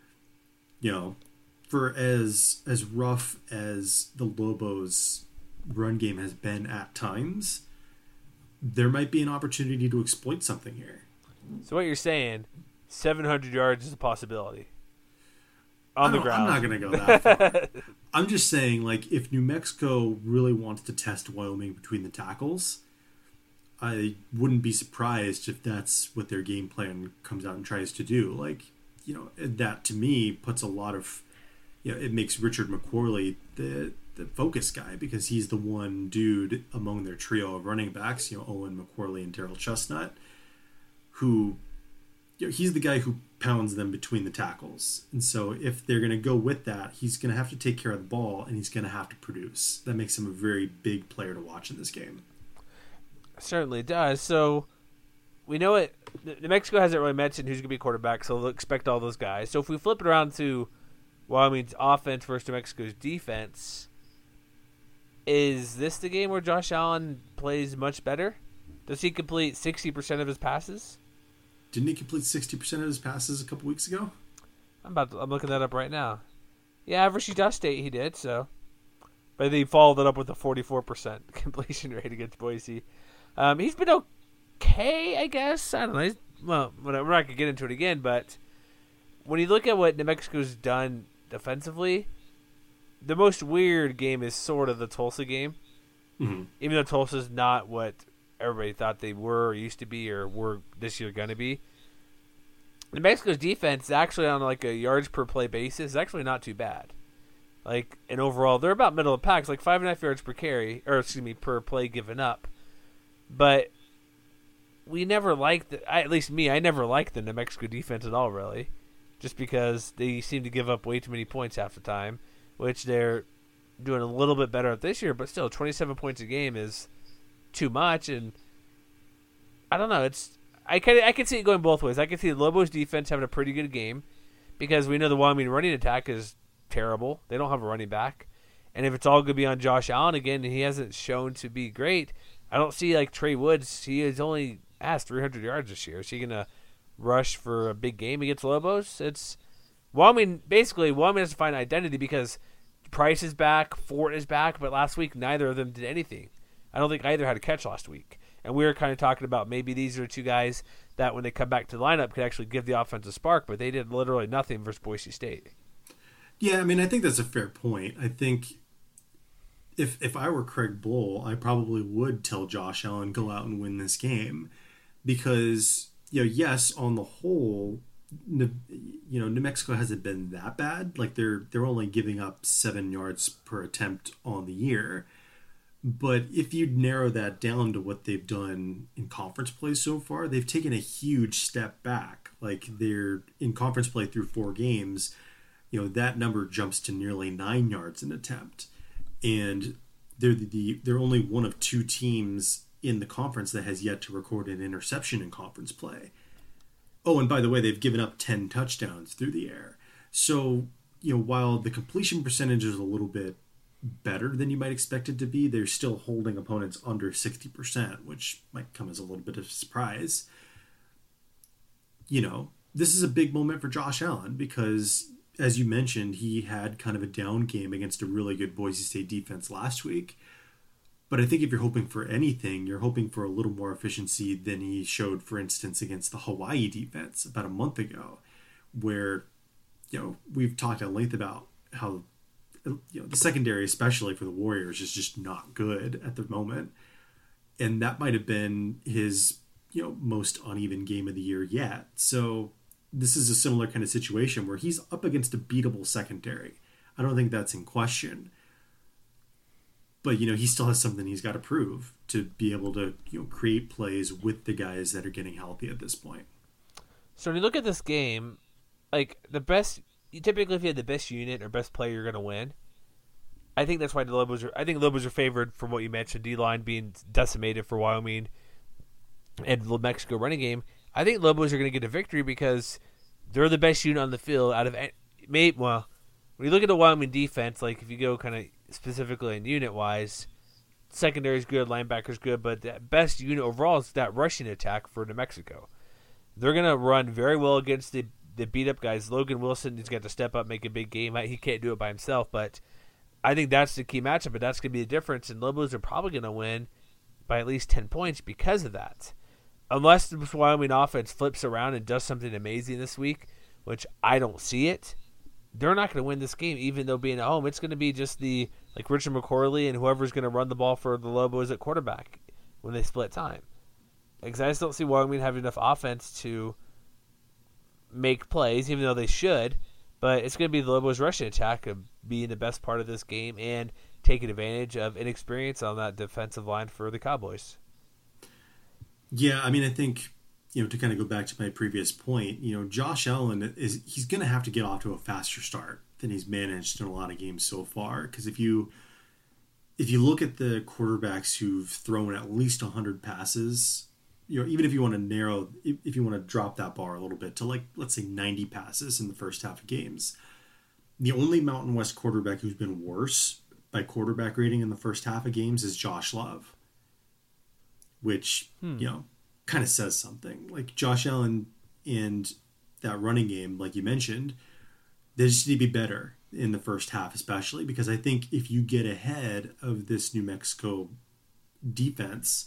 for as rough as the Lobos' run game has been at times, there might be an opportunity to exploit something here. So what you're saying, 700 yards is a possibility. On the ground. I'm not going to go that far. I'm just saying, if New Mexico really wants to test Wyoming between the tackles, I wouldn't be surprised if that's what their game plan comes out and tries to do. That to me puts a lot of, it makes Richard McQuarrie the focus guy because he's the one dude among their trio of running backs, Owen McQuarrie and Terrell Chestnut, who, he's the guy who pounds them between the tackles. And so if they're going to go with that, he's going to have to take care of the ball and he's going to have to produce. That makes him a very big player to watch in this game. Certainly does. So we know it. New Mexico hasn't really mentioned who's going to be quarterback, so they'll expect all those guys. So if we flip it around to Wyoming's offense versus New Mexico's defense, is this the game where Josh Allen plays much better? Does he complete 60% of his passes? Didn't he complete 60% of his passes a couple weeks ago? I'm looking that up right now. Yeah, versus Utah State he did, so. But he followed it up with a 44% completion rate against Boise. He's been okay, I guess. I don't know. We're not going to get into it again, but when you look at what New Mexico's done defensively, the most weird game is sort of the Tulsa game. Mm-hmm. Even though Tulsa's not what everybody thought they were or used to be or were this year going to be. New Mexico's defense actually on like a yards per play basis is actually not too bad. Like, and overall, they're about middle of the pack. It's like 5.5 yards per carry, or excuse me, per play given up. But we never liked, at least me, I never liked the New Mexico defense at all, really. Just because they seem to give up way too many points half the time, which they're doing a little bit better at this year, but still, 27 points a game is too much, and I don't know, I can see it going both ways. I can see the Lobos defense having a pretty good game, because we know the Wyoming running attack is terrible. They don't have a running back. And if it's all going to be on Josh Allen again, and he hasn't shown to be great, I don't see like Trey Woods. He has only has 300 yards this year. Is he going to rush for a big game against Lobos? It's Wyoming. Basically, Wyoming has to find identity because Price is back, Fort is back, but last week neither of them did anything. I don't think either had a catch last week. And we were kind of talking about maybe these are two guys that when they come back to the lineup could actually give the offense a spark, but they did literally nothing versus Boise State. Yeah, I mean, I think that's a fair point. I think if I were Craig Bull, I probably would tell Josh Allen, go out and win this game. Because, yes, on the whole, New Mexico hasn't been that bad. Like, they're only giving up 7 yards per attempt on the year. But if you narrow that down to what they've done in conference play so far, they've taken a huge step back. Like, they're in conference play through 4 games, that number jumps to nearly 9 yards an attempt. And they're only one of 2 teams in the conference that has yet to record an interception in conference play. Oh, and by the way, they've given up 10 touchdowns through the air. So, while the completion percentage is a little bit better than you might expect it to be, they're still holding opponents under 60%, which might come as a little bit of a surprise. This is a big moment for Josh Allen because, as you mentioned, he had kind of a down game against a really good Boise State defense last week. But I think if you're hoping for anything, you're hoping for a little more efficiency than he showed, for instance, against the Hawaii defense about a month ago, where, we've talked at length about how, the secondary, especially for the Warriors, is just not good at the moment. And that might have been his, most uneven game of the year yet. So this is a similar kind of situation where he's up against a beatable secondary. I don't think that's in question. But, he still has something he's got to prove to be able to, create plays with the guys that are getting healthy at this point. So when you look at this game, like typically if you had the best unit or best player, you're going to win. I think that's why the Lobos are favored from what you mentioned, D-line being decimated for Wyoming and the Mexico running game. I think Lobos are going to get a victory because they're the best unit on the field out of when you look at the Wyoming defense, like if you go kind of specifically in unit-wise, secondary's good, linebacker's good, but the best unit overall is that rushing attack for New Mexico. They're going to run very well against the beat-up guys. Logan Wilson, he's got to step up, make a big game. He can't do it by himself, but I think that's the key matchup, but that's going to be the difference, and Lobos are probably going to win by at least 10 points because of that. Unless the Wyoming offense flips around and does something amazing this week, which I don't see it, they're not going to win this game, even though being at home. It's going to be just Richard McCorley and whoever's going to run the ball for the Lobos at quarterback when they split time. Because I just don't see Wyoming having enough offense to make plays, even though they should. But it's going to be the Lobos' rushing attack of being the best part of this game and taking advantage of inexperience on that defensive line for the Cowboys. Yeah, I mean, I think, to kind of go back to my previous point, Josh Allen he's going to have to get off to a faster start than he's managed in a lot of games so far. Because if you look at the quarterbacks who've thrown at least 100 passes, even if you want to narrow, if you want to drop that bar a little bit to let's say 90 passes in the first half of games, the only Mountain West quarterback who's been worse by quarterback rating in the first half of games is Josh Love, which, kind of says something. Like Josh Allen and that running game, like you mentioned, they just need to be better in the first half, especially because I think if you get ahead of this New Mexico defense,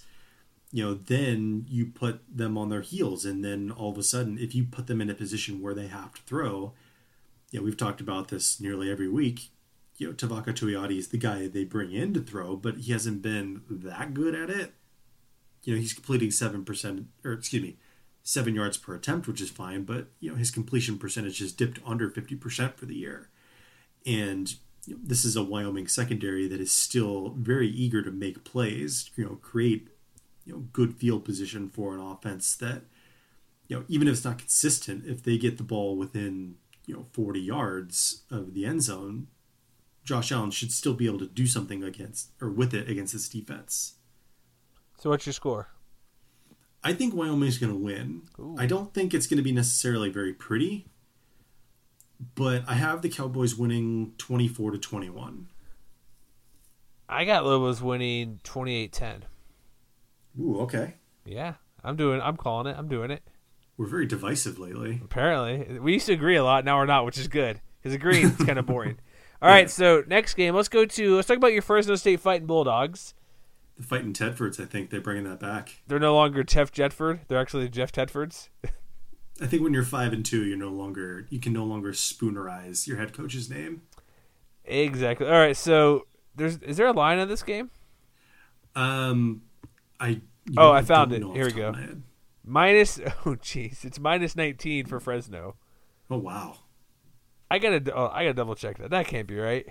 then you put them on their heels. And then all of a sudden, if you put them in a position where they have to throw, we've talked about this nearly every week. Tavaka Toyati is the guy they bring in to throw, but he hasn't been that good at it. He's completing 7%, 7 yards per attempt, which is fine, but his completion percentage has dipped under 50% for the year. And this is a Wyoming secondary that is still very eager to make plays, create good field position for an offense that, even if it's not consistent, if they get the ball within 40 yards of the end zone, Josh Allen should still be able to do something with it against this defense. So what's your score? I think Wyoming's going to win. Ooh. I don't think it's going to be necessarily very pretty, but I have the Cowboys winning 24-21. I got Lobos winning 28-10. Ooh, okay. Yeah, I'm calling it. I'm doing it. We're very divisive lately. Apparently. We used to agree a lot, now we're not, which is good. Because agreeing is kind of boring. All right, so next game, let's talk about your Fresno State Fighting Bulldogs. The Fighting Tedfords, I think they're bringing that back. They're no longer Jeff Jetford. They're actually Jeff Tedfords. I think when you're 5-2, you can no longer spoonerize your head coach's name. Exactly. All right, so is there a line on this game? I found it. Here we go. It's minus 19 for Fresno. Oh wow. I gotta double check that. That can't be right.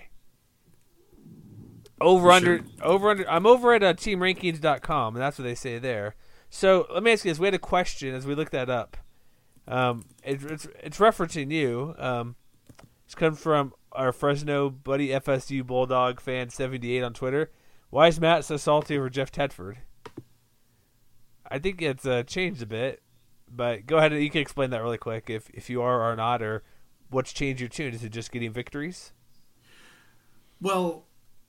Over under. I'm over at teamrankings.com, and that's what they say there. So let me ask you this: we had a question as we looked that up. It's referencing you. It's come from our Fresno buddy FSU Bulldog fan 78 on Twitter. Why is Matt so salty over Jeff Tedford? I think it's changed a bit, but go ahead and you can explain that really quick if you are or not, or what's changed your tune. Is it just getting victories? Well,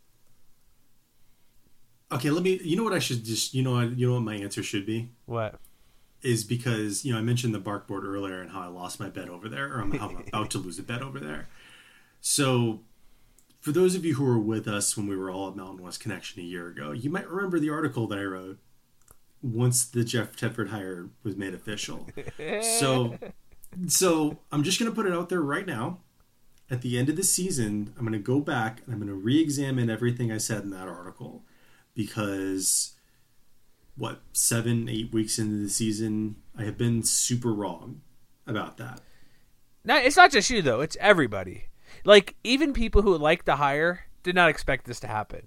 okay. You know what I should just. You know what my answer should be. What? Is because I mentioned the Bark Board earlier and how I lost my bet over there, or how I'm about to lose a bet over there. So, for those of you who were with us when we were all at Mountain West Connection a year ago, you might remember the article that I wrote once the Jeff Tedford hire was made official. So I'm just going to put it out there right now. At the end of the season, I'm going to go back and I'm going to re-examine everything I said in that article, because 7-8 weeks into the season, I have been super wrong about that. Now, it's not just you though; it's everybody. Like, even people who like the hire did not expect this to happen.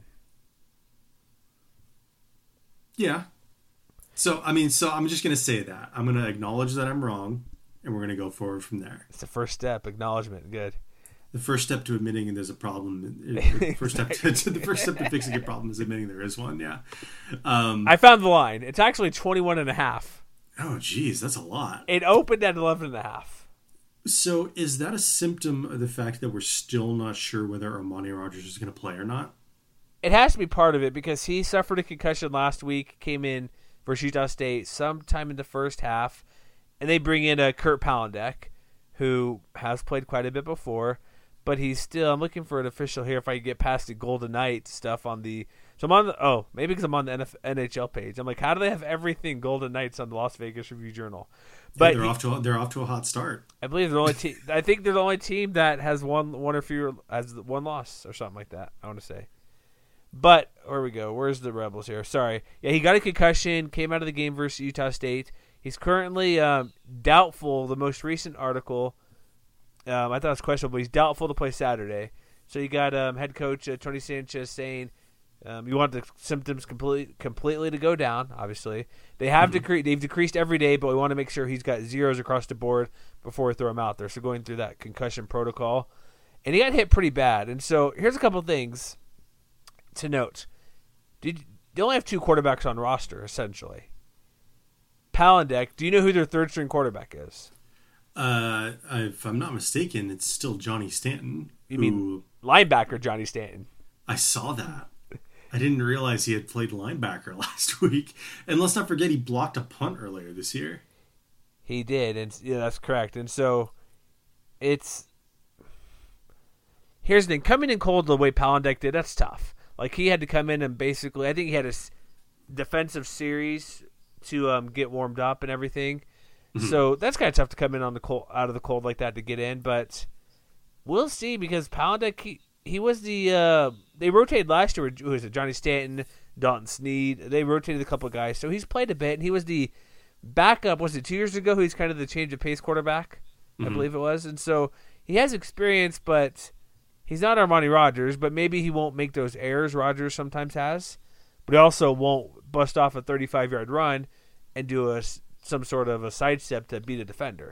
Yeah. So I'm just going to say that. I'm going to acknowledge that I'm wrong, and we're going to go forward from there. It's the first step, acknowledgement. Good. The first step to admitting there's a problem. The first step to fixing a problem is admitting there is one. Yeah. I found the line. It's actually 21.5. Oh, geez, that's a lot. It opened at 11.5. So is that a symptom of the fact that we're still not sure whether Armani Rogers is going to play or not? It has to be part of it, because he suffered a concussion last week, came in versus Utah State sometime in the first half, and they bring in Kurt Palandek, who has played quite a bit before, but he's still. I'm looking for an official here. If I can get past the Golden Knights stuff on the, so I'm on the maybe because I'm on the NHL page. I'm like, how do they have everything Golden Knights on the Las Vegas Review Journal? But they're off to a hot start. I believe they're the only I think they're the only team that has one or fewer, has one loss or something like that, I want to say. But where we go? Where's the Rebels here? Sorry. Yeah, he got a concussion, came out of the game versus Utah State. He's currently doubtful. The most recent article, I thought it was questionable, but he's doubtful to play Saturday. So you got head coach Tony Sanchez saying you want the symptoms completely to go down. Obviously, they have they've decreased every day, but we want to make sure he's got zeros across the board before we throw him out there. So going through that concussion protocol, and he got hit pretty bad. And so here's a couple things to note. They only have 2 quarterbacks on roster essentially. Palandek, do you know who their third string quarterback is? If I'm not mistaken, it's still Johnny Stanton. You mean linebacker Johnny Stanton? I saw that. I didn't realize he had played linebacker last week. And let's not forget he blocked a punt earlier this year. He did, and yeah, that's correct. And so here's the thing: coming in cold the way Palandek did, that's tough. Like, he had to come in and basically, I think he had a defensive series to get warmed up and everything. Mm-hmm. So that's kind of tough to come in on the cold, out of the cold like that to get in. But we'll see, because Palandek, he was the they rotated last year. Who was it? Johnny Stanton, Dalton Sneed. They rotated a couple of guys, so he's played a bit, and he was the backup, was it 2 years ago? He's kind of the change of pace quarterback, I believe it was. And so he has experience, but he's not Armani Rogers, but maybe he won't make those errors Rogers sometimes has. But he also won't bust off a 35-yard run and do some sort of a sidestep to beat a defender.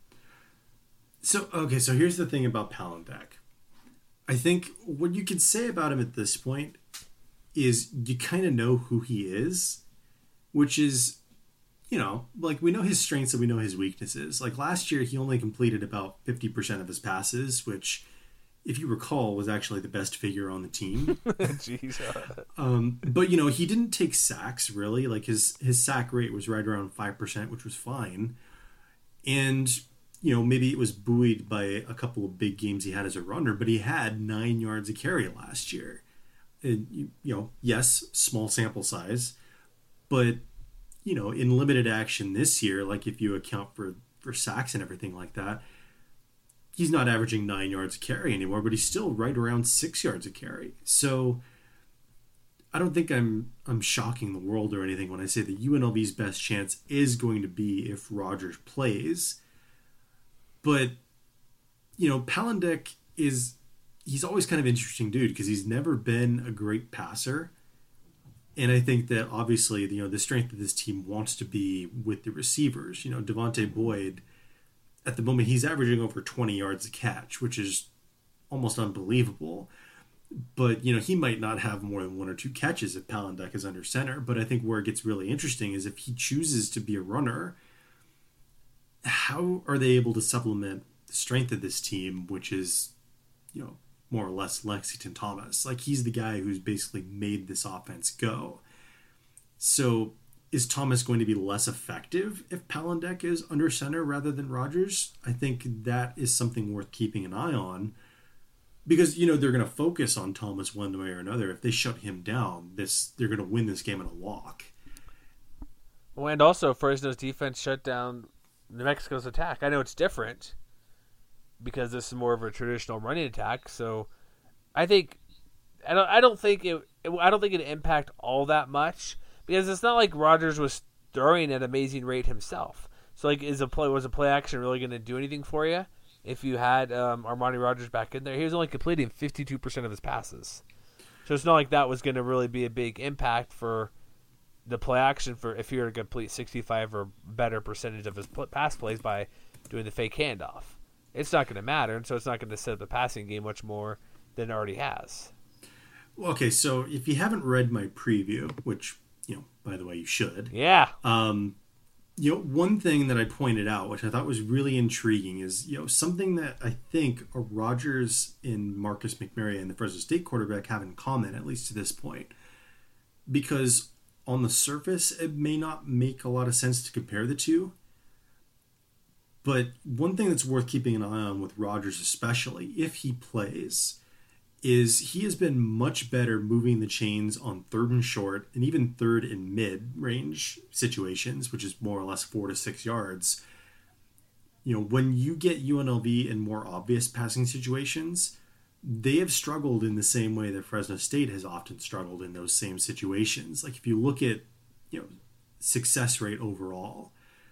So here's the thing about Palandek. I think what you could say about him at this point is you kind of know who he is, which is, like we know his strengths and we know his weaknesses. Like last year, he only completed about 50% of his passes, which, if you recall, was actually the best figure on the team. Jeez. But, he didn't take sacks, really. Like his sack rate was right around 5%, which was fine. And, maybe it was buoyed by a couple of big games he had as a runner, but he had 9 yards a carry last year. And, yes, small sample size, but, in limited action this year, like if you account for sacks and everything like that, he's not averaging 9 yards a carry anymore, but he's still right around 6 yards a carry. So I don't think I'm shocking the world or anything when I say that UNLV's best chance is going to be if Rogers plays. But, Palandek he's always kind of an interesting dude because he's never been a great passer. And I think that obviously, the strength of this team wants to be with the receivers. Devontae Boyd, at the moment, he's averaging over 20 yards a catch, which is almost unbelievable. But, he might not have more than 1 or 2 catches if Palandek is under center. But I think where it gets really interesting is if he chooses to be a runner, how are they able to supplement the strength of this team, which is, more or less Lexington Thomas? Like, he's the guy who's basically made this offense go. So is Thomas going to be less effective if Palandek is under center rather than Rogers? I think that is something worth keeping an eye on because, they're going to focus on Thomas one way or another. If they shut him down, they're going to win this game in a walk. Well, and also Fresno's defense shut down New Mexico's attack. I know it's different because this is more of a traditional running attack. So I don't think it impact all that much because it's not like Rodgers was throwing at an amazing rate himself. So like, was a play action really going to do anything for you if you had Armani Rogers back in there? He was only completing 52% of his passes. So it's not like that was going to really be a big impact for the play action for if you were to complete 65 or better percentage of his pass plays by doing the fake handoff. It's not going to matter, and so it's not going to set up the passing game much more than it already has. Well, okay, so if you haven't read my preview, which, by the way, you should. Yeah. One thing that I pointed out, which I thought was really intriguing, is, something that I think Rogers and Marcus McMaryion, the Fresno State quarterback, have in common, at least to this point. Because on the surface, it may not make a lot of sense to compare the two. But one thing that's worth keeping an eye on with Rogers, especially if he plays, is he has been much better moving the chains on 3rd and short and even 3rd and mid-range situations, which is more or less 4 to 6 yards. When you get UNLV in more obvious passing situations, they have struggled in the same way that Fresno State has often struggled in those same situations. Like if you look at, success rate overall,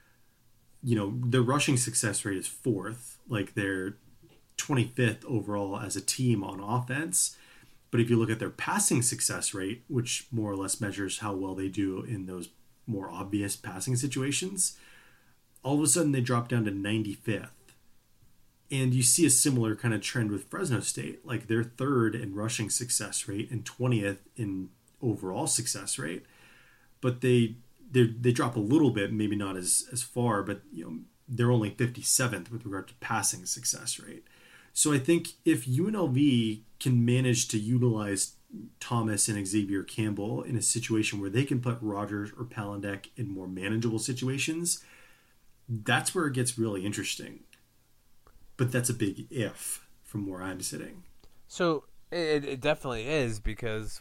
their rushing success rate is 4th. Like they're 25th overall as a team on offense. But if you look at their passing success rate, which more or less measures how well they do in those more obvious passing situations, all of a sudden they drop down to 95th. And you see a similar kind of trend with Fresno State. Like they're 3rd in rushing success rate and 20th in overall success rate. But they drop a little bit, maybe not as far, but they're only 57th with regard to passing success rate. So I think if UNLV can manage to utilize Thomas and Xavier Campbell in a situation where they can put Rogers or Palandek in more manageable situations, that's where it gets really interesting. But that's a big if from where I'm sitting. So it definitely is because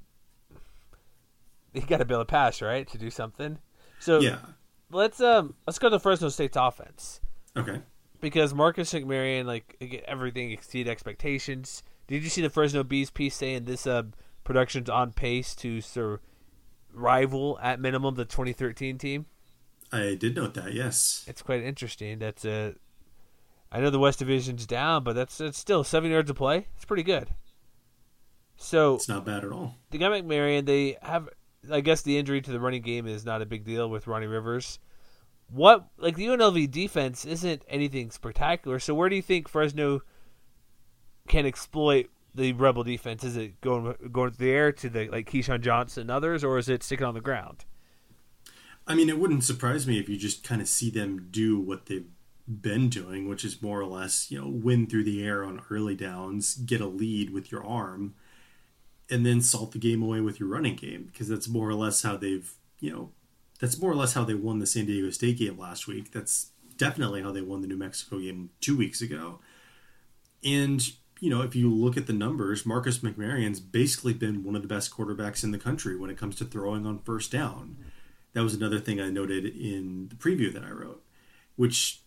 you got to be able to pass, right, to do something. So yeah, let's go to Fresno State's offense. Okay. Because Marcus McMaryion, everything exceeded expectations. Did you see the Fresno Bees piece saying this production's on pace to rival at minimum the 2013 team? I did note that, yes. It's quite interesting. I know the West Division's down, but that's still 7 yards of play. It's pretty good. So It's not bad at all. the guy McMarion, they have, I guess the injury to the running game is not a big deal with Ronnie Rivers. The UNLV defense isn't anything spectacular. So where do you think Fresno can exploit the Rebel defense? Is it going to the air to the like Keyshawn Johnson and others, or is it sticking on the ground? I mean, it wouldn't surprise me if you just kind of see them do what they've been doing, which is more or less, win through the air on early downs, get a lead with your arm, and then salt the game away with your running game, because that's more or less how that's more or less how they won the San Diego State game last week. That's definitely how they won the New Mexico game 2 weeks ago. And, if you look at the numbers, Marcus McMarion's basically been one of the best quarterbacks in the country when it comes to throwing on first down. That was another thing I noted in the preview that I wrote, which,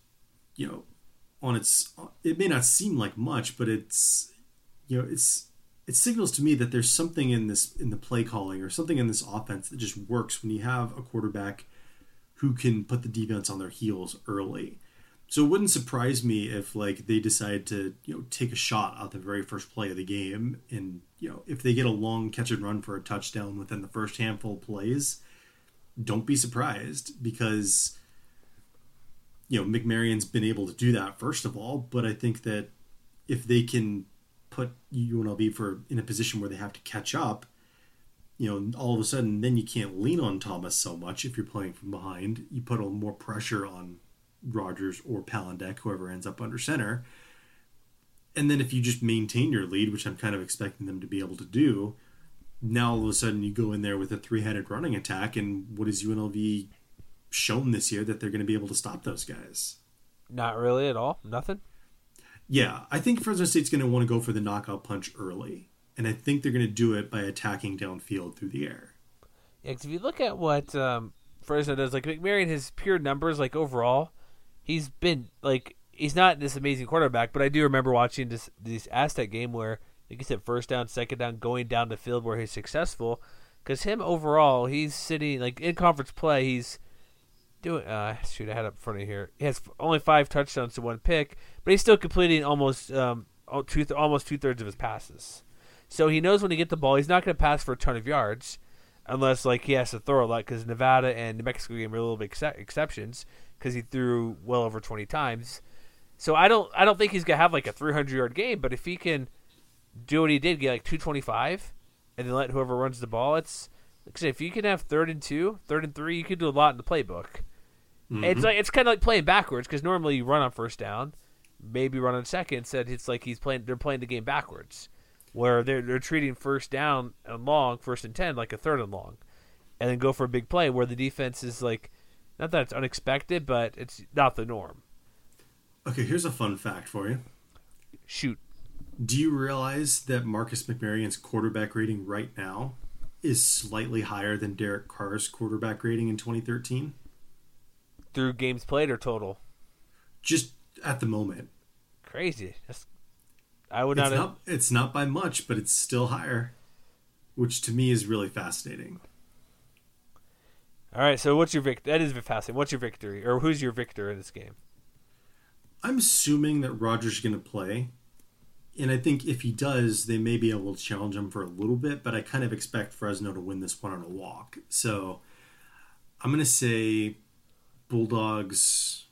it may not seem like much, but it signals to me that there's something in the play calling or something in this offense that just works when you have a quarterback who can put the defense on their heels early. So it wouldn't surprise me if they decide to take a shot at the very first play of the game, and if they get a long catch and run for a touchdown within the first handful of plays, don't be surprised, because McMarion's been able to do that, first of all. But I think that if they can put UNLV in a position where they have to catch up, all of a sudden then you can't lean on Thomas so much if you're playing from behind. You put a little more pressure on Rogers or Palandek, whoever ends up under center. And then if you just maintain your lead, which I'm kind of expecting them to be able to do, now all of a sudden you go in there with a three-headed running attack, and what has UNLV shown this year that they're going to be able to stop those guys? Not really at all. Nothing. Yeah, I think Fresno State's going to want to go for the knockout punch early, and I think they're going to do it by attacking downfield through the air. Yeah, because if you look at what Fresno does, McMarion, his pure numbers, overall, he's been, he's not this amazing quarterback, but I do remember watching this Aztec game where, like you said, first down, second down, going down the field where he's successful. Because him overall, he's sitting, in conference play, he's doing, I had it up in front of here. He has only 5 touchdowns to 1 pick, but he's still completing almost two-thirds of his passes. So he knows when he gets the ball, he's not going to pass for a ton of yards unless he has to throw a lot, because Nevada and New Mexico game are a little bit exceptions, because he threw well over 20 times. So I don't think he's going to have a 300-yard game, but if he can do what he did, get 225, and then let whoever runs the ball, it's like I said, if you can have 3rd and 2, 3rd and 3, you can do a lot in the playbook. Mm-hmm. It's kind of like playing backwards, because normally you run on first down, maybe run on second. Instead, it's like they're playing the game backwards, where they're treating first down and long, 1st and 10, like a 3rd and long, and then go for a big play where the defense is not that it's unexpected, but it's not the norm. Okay, here's a fun fact for you. Shoot. Do you realize that Marcus McMarion's quarterback rating right now is slightly higher than Derek Carr's quarterback rating in 2013? Through games played or total? Just at the moment. Crazy. I would not. It's not by much, but it's still higher, which to me is really fascinating. All right, so what's your victory? That is fascinating. What's your victory, or who's your victor in this game? I'm assuming that Rogers is going to play. And I think if he does, they may be able to challenge him for a little bit, but I kind of expect Fresno to win this one on a walk. So I'm going to say Bulldogs,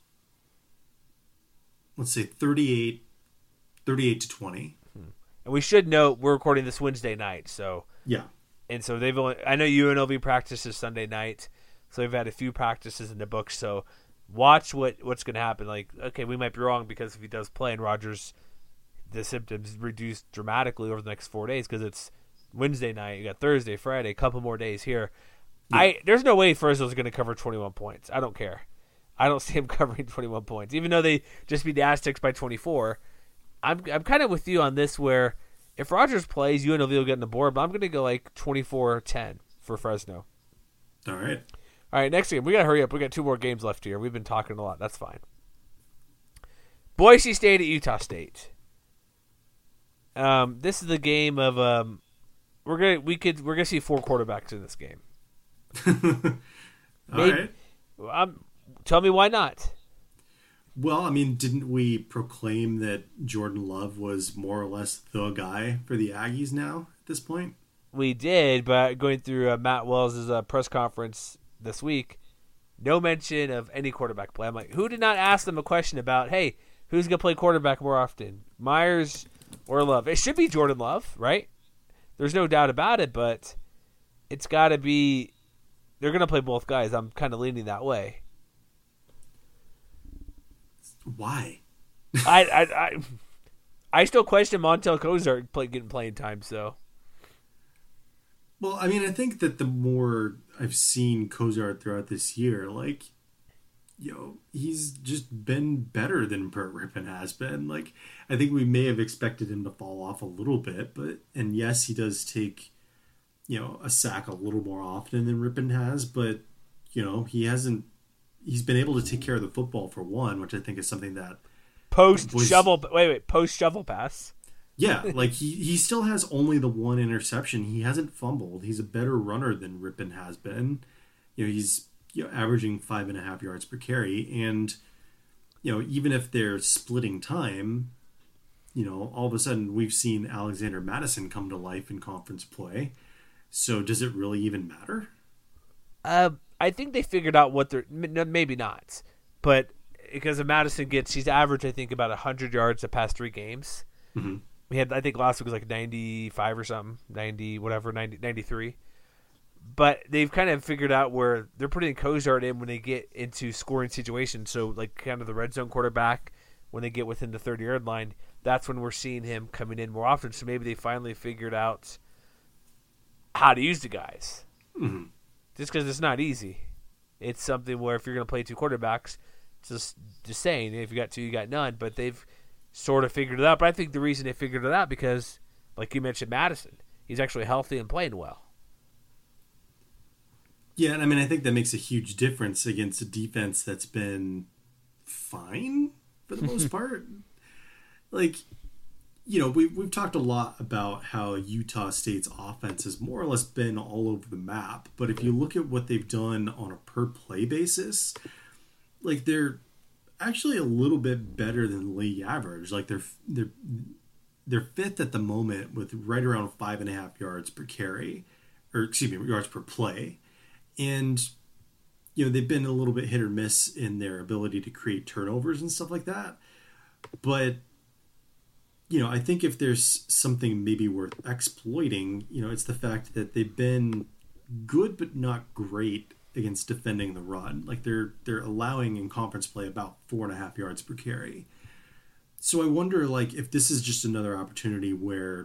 let's say 38 to 20. And we should note we're recording this Wednesday night, so yeah. And so I know UNLV practices Sunday night, so they've had a few practices in the books. So watch what's going to happen. Okay, we might be wrong, because if he does play and Rogers, the symptoms reduce dramatically over the next 4 days, because it's Wednesday night. You got Thursday, Friday, a couple more days here. Yeah. There's no way Fresno's going to cover 21 points. I don't care. I don't see him covering 21 points, even though they just beat the Aztecs by 24. I'm kind of with you on this, where if Rogers plays, UNLV will get on the board, but I'm going to go 24-10 for Fresno. All right. All right, next game. We got to hurry up. We got 2 more games left here. We've been talking a lot. That's fine. Boise State at Utah State. This is the game of we're gonna see 4 quarterbacks in this game. All right. Tell me why not. Well, I mean, didn't we proclaim that Jordan Love was more or less the guy for the Aggies now at this point? We did, but going through Matt Wells' press conference this week, no mention of any quarterback play. I'm like, who did not ask them a question about, hey, who's going to play quarterback more often, Myers or Love? It should be Jordan Love, right? There's no doubt about it, but it's got to be – they're going to play both guys. I'm kind of leaning that way. Why? I still question Montel Kozart getting playing time, so. Well, I mean, I think that the more I've seen Kozart throughout this year, like, he's just been better than Burt Rippon has been. Like, I think we may have expected him to fall off a little bit, and yes, he does take, a sack a little more often than Rippon has, but, he's been able to take care of the football for one, which I think is something that post shovel pass. Yeah, like he still has only the one interception. He hasn't fumbled. He's a better runner than Rippon has been. He's averaging 5.5 yards per carry, and even if they're splitting time, all of a sudden we've seen Alexander Madison come to life in conference play. So does it really even matter? I think they figured out what they're maybe not, but because of Madison he's averaged I think about 100 yards the past 3 games. Mm-hmm. We had I think last week was like 95 or something, 90 whatever, 93. But they've kind of figured out where they're putting Kozart in when they get into scoring situations. So like kind of the red zone quarterback when they get within the 30-yard line, that's when we're seeing him coming in more often. So maybe they finally figured out how to use the guys. Mm-hmm. Just because it's not easy. It's something where if you're going to play 2 quarterbacks, just saying, if you got 2, you got none. But they've sort of figured it out. But I think the reason they figured it out because, like you mentioned, Madison, he's actually healthy and playing well. Yeah, and I mean, I think that makes a huge difference against a defense that's been fine for the most part. Like, we've talked a lot about how Utah State's offense has more or less been all over the map. But if you look at what they've done on a per play basis, like they're actually a little bit better than league average. Like they're fifth at the moment with right around 5.5 yards per carry, yards per play. And, they've been a little bit hit or miss in their ability to create turnovers and stuff like that. But, I think if there's something maybe worth exploiting, it's the fact that they've been good but not great against defending the run. Like they're allowing in conference play about 4.5 yards per carry. So I wonder, like, if this is just another opportunity where,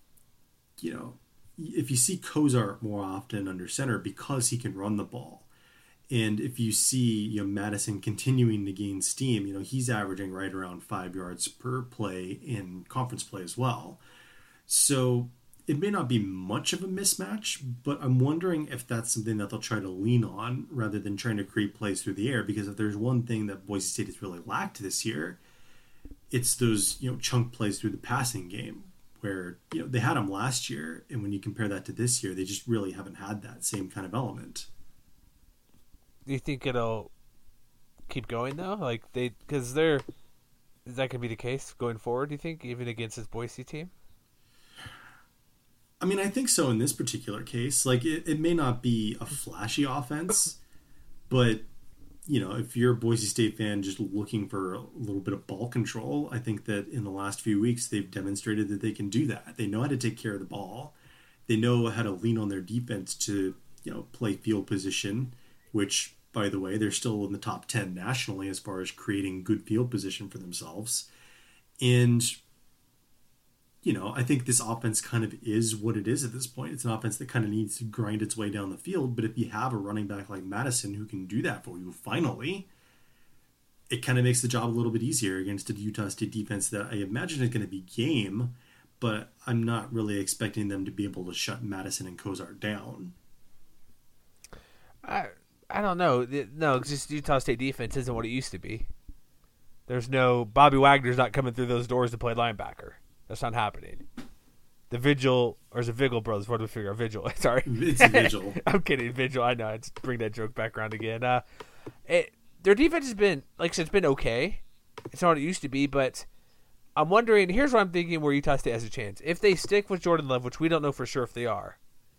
if you see Kozart more often under center because he can run the ball, and if you see Madison continuing to gain steam, he's averaging right around 5 yards per play in conference play as well. So it may not be much of a mismatch, but I'm wondering if that's something that they'll try to lean on rather than trying to create plays through the air. Because if there's one thing that Boise State has really lacked this year, it's those chunk plays through the passing game. Where they had them last year, and when you compare that to this year, they just really haven't had that same kind of element. Do you think it'll keep going though? Like is that going to be the case going forward? Do you think even against this Boise team? I mean, I think so in this particular case. Like it may not be a flashy offense, but if you're a Boise State fan just looking for a little bit of ball control, I think that in the last few weeks they've demonstrated that they can do that. They know how to take care of the ball. They know how to lean on their defense to, play field position, which, by the way, they're still in the top 10 nationally as far as creating good field position for themselves. And, I think this offense kind of is what it is at this point. It's an offense that kind of needs to grind its way down the field. But if you have a running back like Madison who can do that for you, finally, it kind of makes the job a little bit easier against a Utah State defense that I imagine is going to be game, but I'm not really expecting them to be able to shut Madison and Kozart down. I don't know. No, just Utah State defense isn't what it used to be. There's no Bobby Wagner's not coming through those doors to play linebacker. That's not happening. The Vigil, or is it Vigil Brothers? What do we figure out? Vigil. Sorry. It's a Vigil. I'm kidding. Vigil. I know. I'd bring that joke back around again. their defense has been, like I said, it's been okay. It's not what it used to be, but I'm wondering, here's what I'm thinking where Utah State has a chance. If they stick with Jordan Love, which we don't know for sure if they are,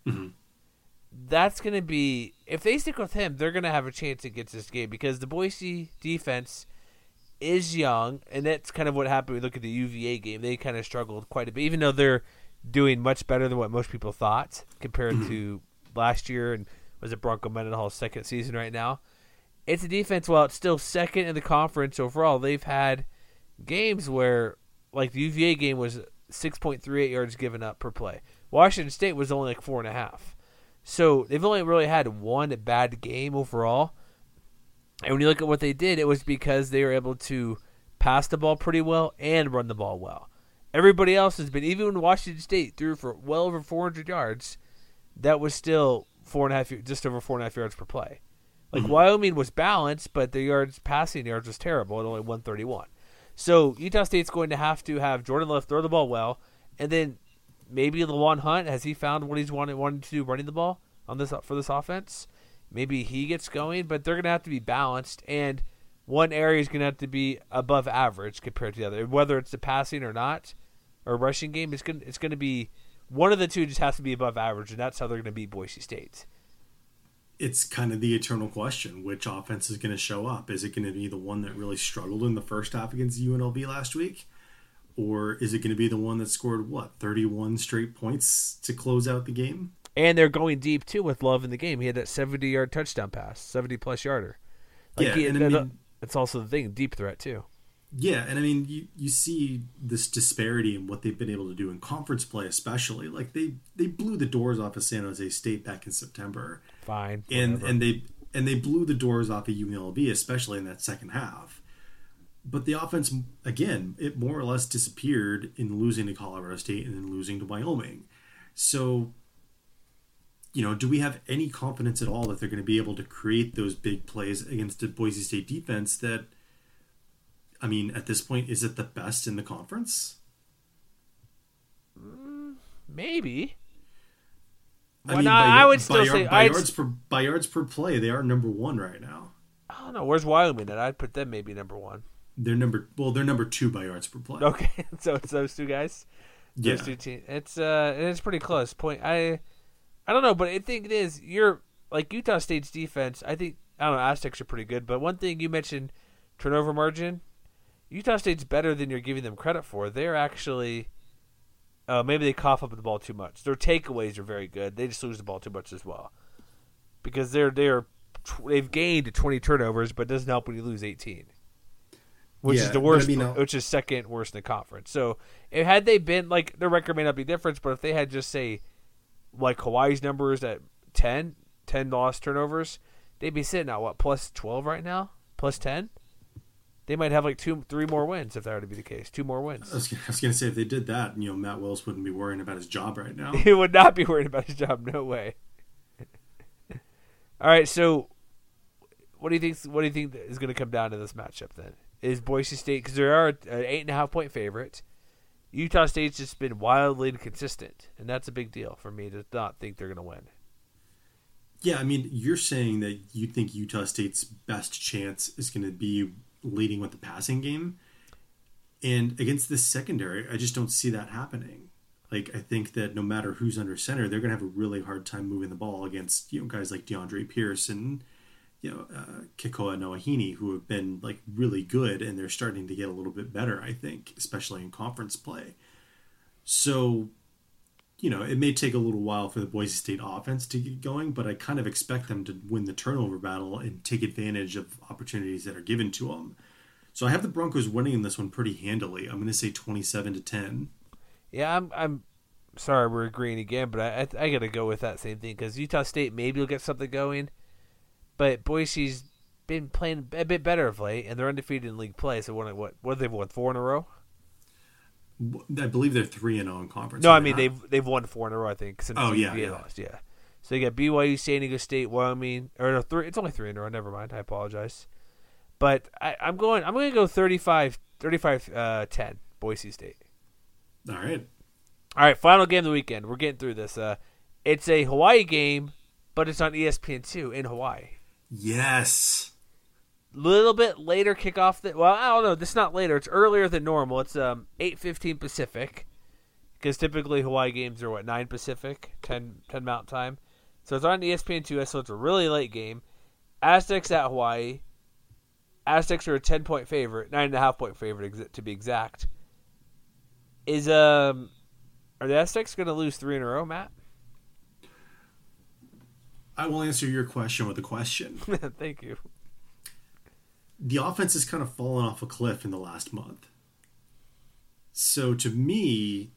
that's going to be, if they stick with him, they're going to have a chance against this game because the Boise defense is young, and that's kind of what happened. We look at the UVA game. They kind of struggled quite a bit, even though they're doing much better than what most people thought compared to last year and was it Bronco Mendenhall's second season right now. It's a defense, while it's still second in the conference overall, they've had games where, like the UVA game was 6.38 yards given up per play. Washington State was only like 4.5. So they've only really had one bad game overall. And when you look at what they did, it was because they were able to pass the ball pretty well and run the ball well. Everybody else has been, even when Washington State threw for well over 400 yards, that was still just over 4.5 yards per play. Like Wyoming was balanced, but their passing yards was terrible at only 131. So Utah State's going to have Jordan Love throw the ball well, and then maybe Lawan Hunt, has he found what he's wanted to do running the ball for this offense? Maybe he gets going, but they're going to have to be balanced, and one area is going to have to be above average compared to the other. Whether it's the passing or not, or rushing game, it's going to be one of the two just has to be above average, and that's how they're going to beat Boise State. It's kind of the eternal question. Which offense is going to show up? Is it going to be the one that really struggled in the first half against UNLV last week? Or is it going to be the one that scored, 31 straight points to close out the game? And they're going deep, too, with Love in the game. He had that 70-yard touchdown pass, 70-plus yarder. It's also the thing, deep threat, too. Yeah, and I mean, you see this disparity in what they've been able to do in conference play, especially. Like they blew the doors off of San Jose State back in September. Fine, and they blew the doors off of UNLV, especially in that second half. But the offense, again, it more or less disappeared in losing to Colorado State and then losing to Wyoming. So, do we have any confidence at all that they're going to be able to create those big plays against a Boise State defense that, I mean, at this point, is it the best in the conference? Maybe. I would still say by yards per play, they are number one right now. I don't know. Where's Wyoming at? I'd put them maybe number one. They're number two by yards per play. Okay, so it's those two guys. Yeah, those two teams. It's pretty close. I don't know, but I think it is. You're like Utah State's defense. I don't know. Aztecs are pretty good, but one thing you mentioned, turnover margin. Utah State's better than you're giving them credit for. They're actually, maybe they cough up the ball too much. Their takeaways are very good. They just lose the ball too much as well, because they've gained 20 turnovers, but it doesn't help when you lose 18, which is the worst, which is second worst in the conference. So, had they been like their record may not be different, but if they had just say like Hawaii's numbers at 10 lost turnovers, they'd be sitting at plus 12 right now, plus 10. They might have like 2-3 more wins if that were to be the case. 2 more wins. I was going to say, if they did that, Matt Wells wouldn't be worrying about his job right now. He would not be worried about his job. No way. All right, so what do you think is going to come down to this matchup then? Is Boise State, because they are an 8.5-point favorite. Utah State's just been wildly inconsistent, and that's a big deal for me to not think they're going to win. Yeah, I mean, you're saying that you think Utah State's best chance is going to be leading with the passing game, and against this secondary, I just don't see that happening. Like, I think that no matter who's under center, they're going to have a really hard time moving the ball against guys like DeAndre Pierce and Kekoa Noahini, who have been like really good, and they're starting to get a little bit better, I think, especially in conference play. So, it may take a little while for the Boise State offense to get going, but I kind of expect them to win the turnover battle and take advantage of opportunities that are given to them. So I have the Broncos winning in this one pretty handily. I'm going to say 27-10. Yeah, I'm sorry we're agreeing again, but I got to go with that same thing because Utah State maybe will get something going, but Boise's been playing a bit better of late, and they're undefeated in league play. So what they've won 4 in a row? I believe they're 3-0 in conference. No, I mean they've won 4 in a row. I think since UVA lost. Yeah, so you got BYU, San Diego State, Wyoming, or no, 3. It's only 3 in a row. Never mind. I apologize. But I'm going to go 35-10 Boise State. All right. Final game of the weekend. We're getting through this. It's a Hawaii game, but it's on ESPN2 in Hawaii. Yes. little bit later kickoff. Well, I don't know. This is not later. It's earlier than normal. It's 8:15 Pacific, because typically Hawaii games are 9 Pacific, 10 Mountain Time. So it's on ESPN2, so it's a really late game. Aztecs at Hawaii. Aztecs are a 10-point favorite, 9.5-point favorite to be exact. Are the Aztecs going to lose 3 in a row, Matt? I will answer your question with a question. Thank you. The offense has kind of fallen off a cliff in the last month. So to me,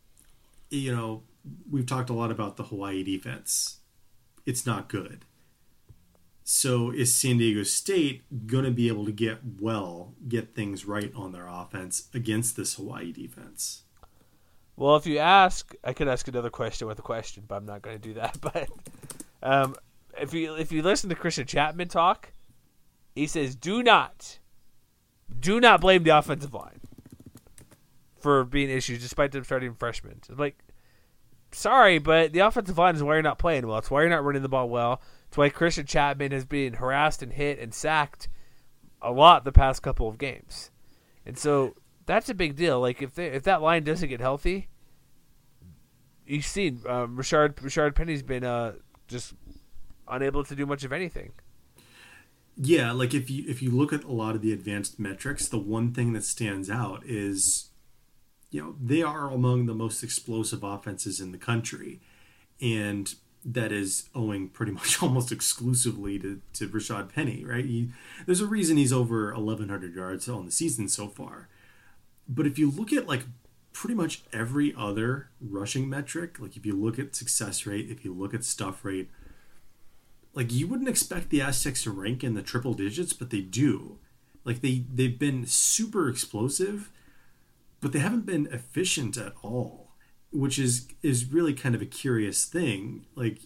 we've talked a lot about the Hawaii defense. It's not good. So is San Diego State going to be able to get things right on their offense against this Hawaii defense? Well, if you ask, I could ask another question with a question, but I'm not going to do that. But if you listen to Christian Chapman talk, he says, do not blame the offensive line for being issues, despite them starting freshmen. It's like, sorry, but the offensive line is why you're not playing well. It's why you're not running the ball well. It's why Christian Chapman has been harassed and hit and sacked a lot the past couple of games. And so that's a big deal. Like, if that line doesn't get healthy, you've seen Rashard Penny's been just unable to do much of anything. Yeah, like if you look at a lot of the advanced metrics, the one thing that stands out is, they are among the most explosive offenses in the country, and that is owing pretty much almost exclusively to Rashard Penny, right? There's a reason he's over 1,100 yards on the season so far. But if you look at like pretty much every other rushing metric, like if you look at success rate, if you look at stuff rate, like you wouldn't expect the Aztecs to rank in the triple digits, but they do. Like they've been super explosive, but they haven't been efficient at all, which is really kind of a curious thing. Like,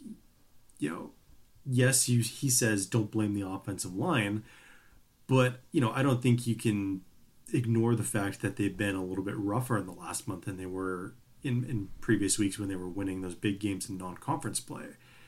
yes, he says don't blame the offensive line, but I don't think you can ignore the fact that they've been a little bit rougher in the last month than they were in previous weeks when they were winning those big games in non-conference play.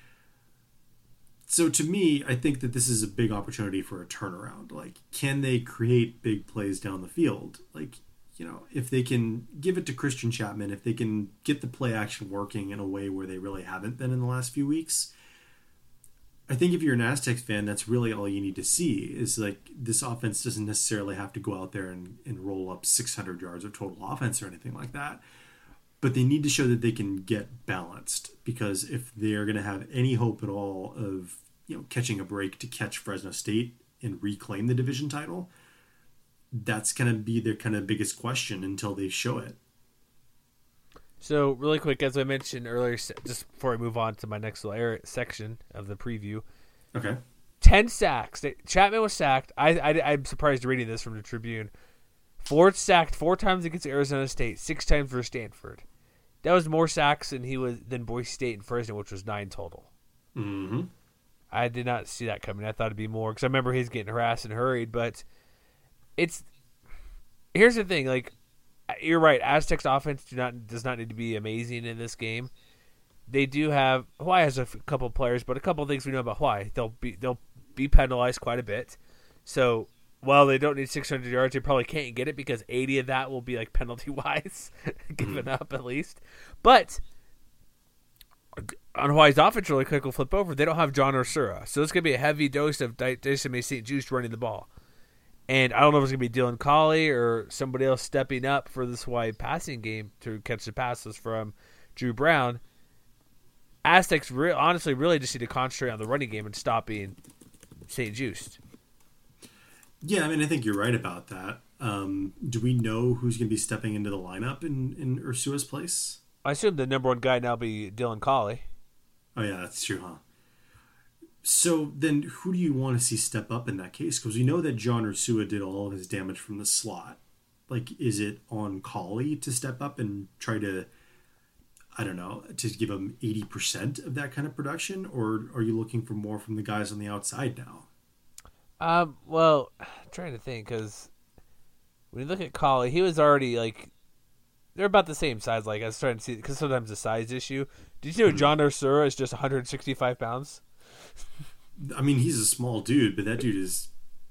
So to me, I think that this is a big opportunity for a turnaround. Like, can they create big plays down the field? Like, if they can give it to Christian Chapman, if they can get the play action working in a way where they really haven't been in the last few weeks, I think if you're an Aztecs fan, that's really all you need to see is like this offense doesn't necessarily have to go out there and roll up 600 yards of total offense or anything like that. But they need to show that they can get balanced, because if they're going to have any hope at all of catching a break to catch Fresno State and reclaim the division title, that's going to be their kind of biggest question until they show it. So really quick, as I mentioned earlier, just before I move on to my next little section of the preview, okay, 10 sacks. Chapman was sacked. I'm surprised reading this from the Tribune. Ford sacked 4 times against Arizona State, 6 times for Stanford. That was more sacks than Boise State and Fresno, which was 9 total. Mm-hmm. I did not see that coming. I thought it'd be more because I remember he's getting harassed and hurried. But here's the thing: like, you're right. Aztecs offense does not need to be amazing in this game. They do have Hawaii has a couple of players, but a couple of things we know about Hawaii: they'll be penalized quite a bit. So while they don't need 600 yards, they probably can't get it because 80 of that will be like penalty wise given up at least. But on Hawaii's offense, really quick, we'll flip over. They don't have John Ursura, so it's going to be a heavy dose of Desame St. Juste running the ball. And I don't know if it's going to be Dylan Collie or somebody else stepping up for this Hawaii passing game to catch the passes from Drew Brown. Aztecs honestly really just need to concentrate on the running game and stopping St. Juste. Yeah, I mean, I think you're right about that. Do we know who's going to be stepping into the lineup in Ursua's place? I assume the number one guy now be Dylan Collie. Oh, yeah, that's true, huh? So then who do you want to see step up in that case? Because we know that John Ursua did all of his damage from the slot. Like, is it on Collie to step up and try to, I don't know, to give him 80% of that kind of production? Or are you looking for more from the guys on the outside now? Well, I'm trying to think, because when you look at Collie, he was already, like, they're about the same size. Like, I was trying to see, because sometimes the size issue. Did you know John Ursura is just 165 pounds? I mean, he's a small dude, but that dude is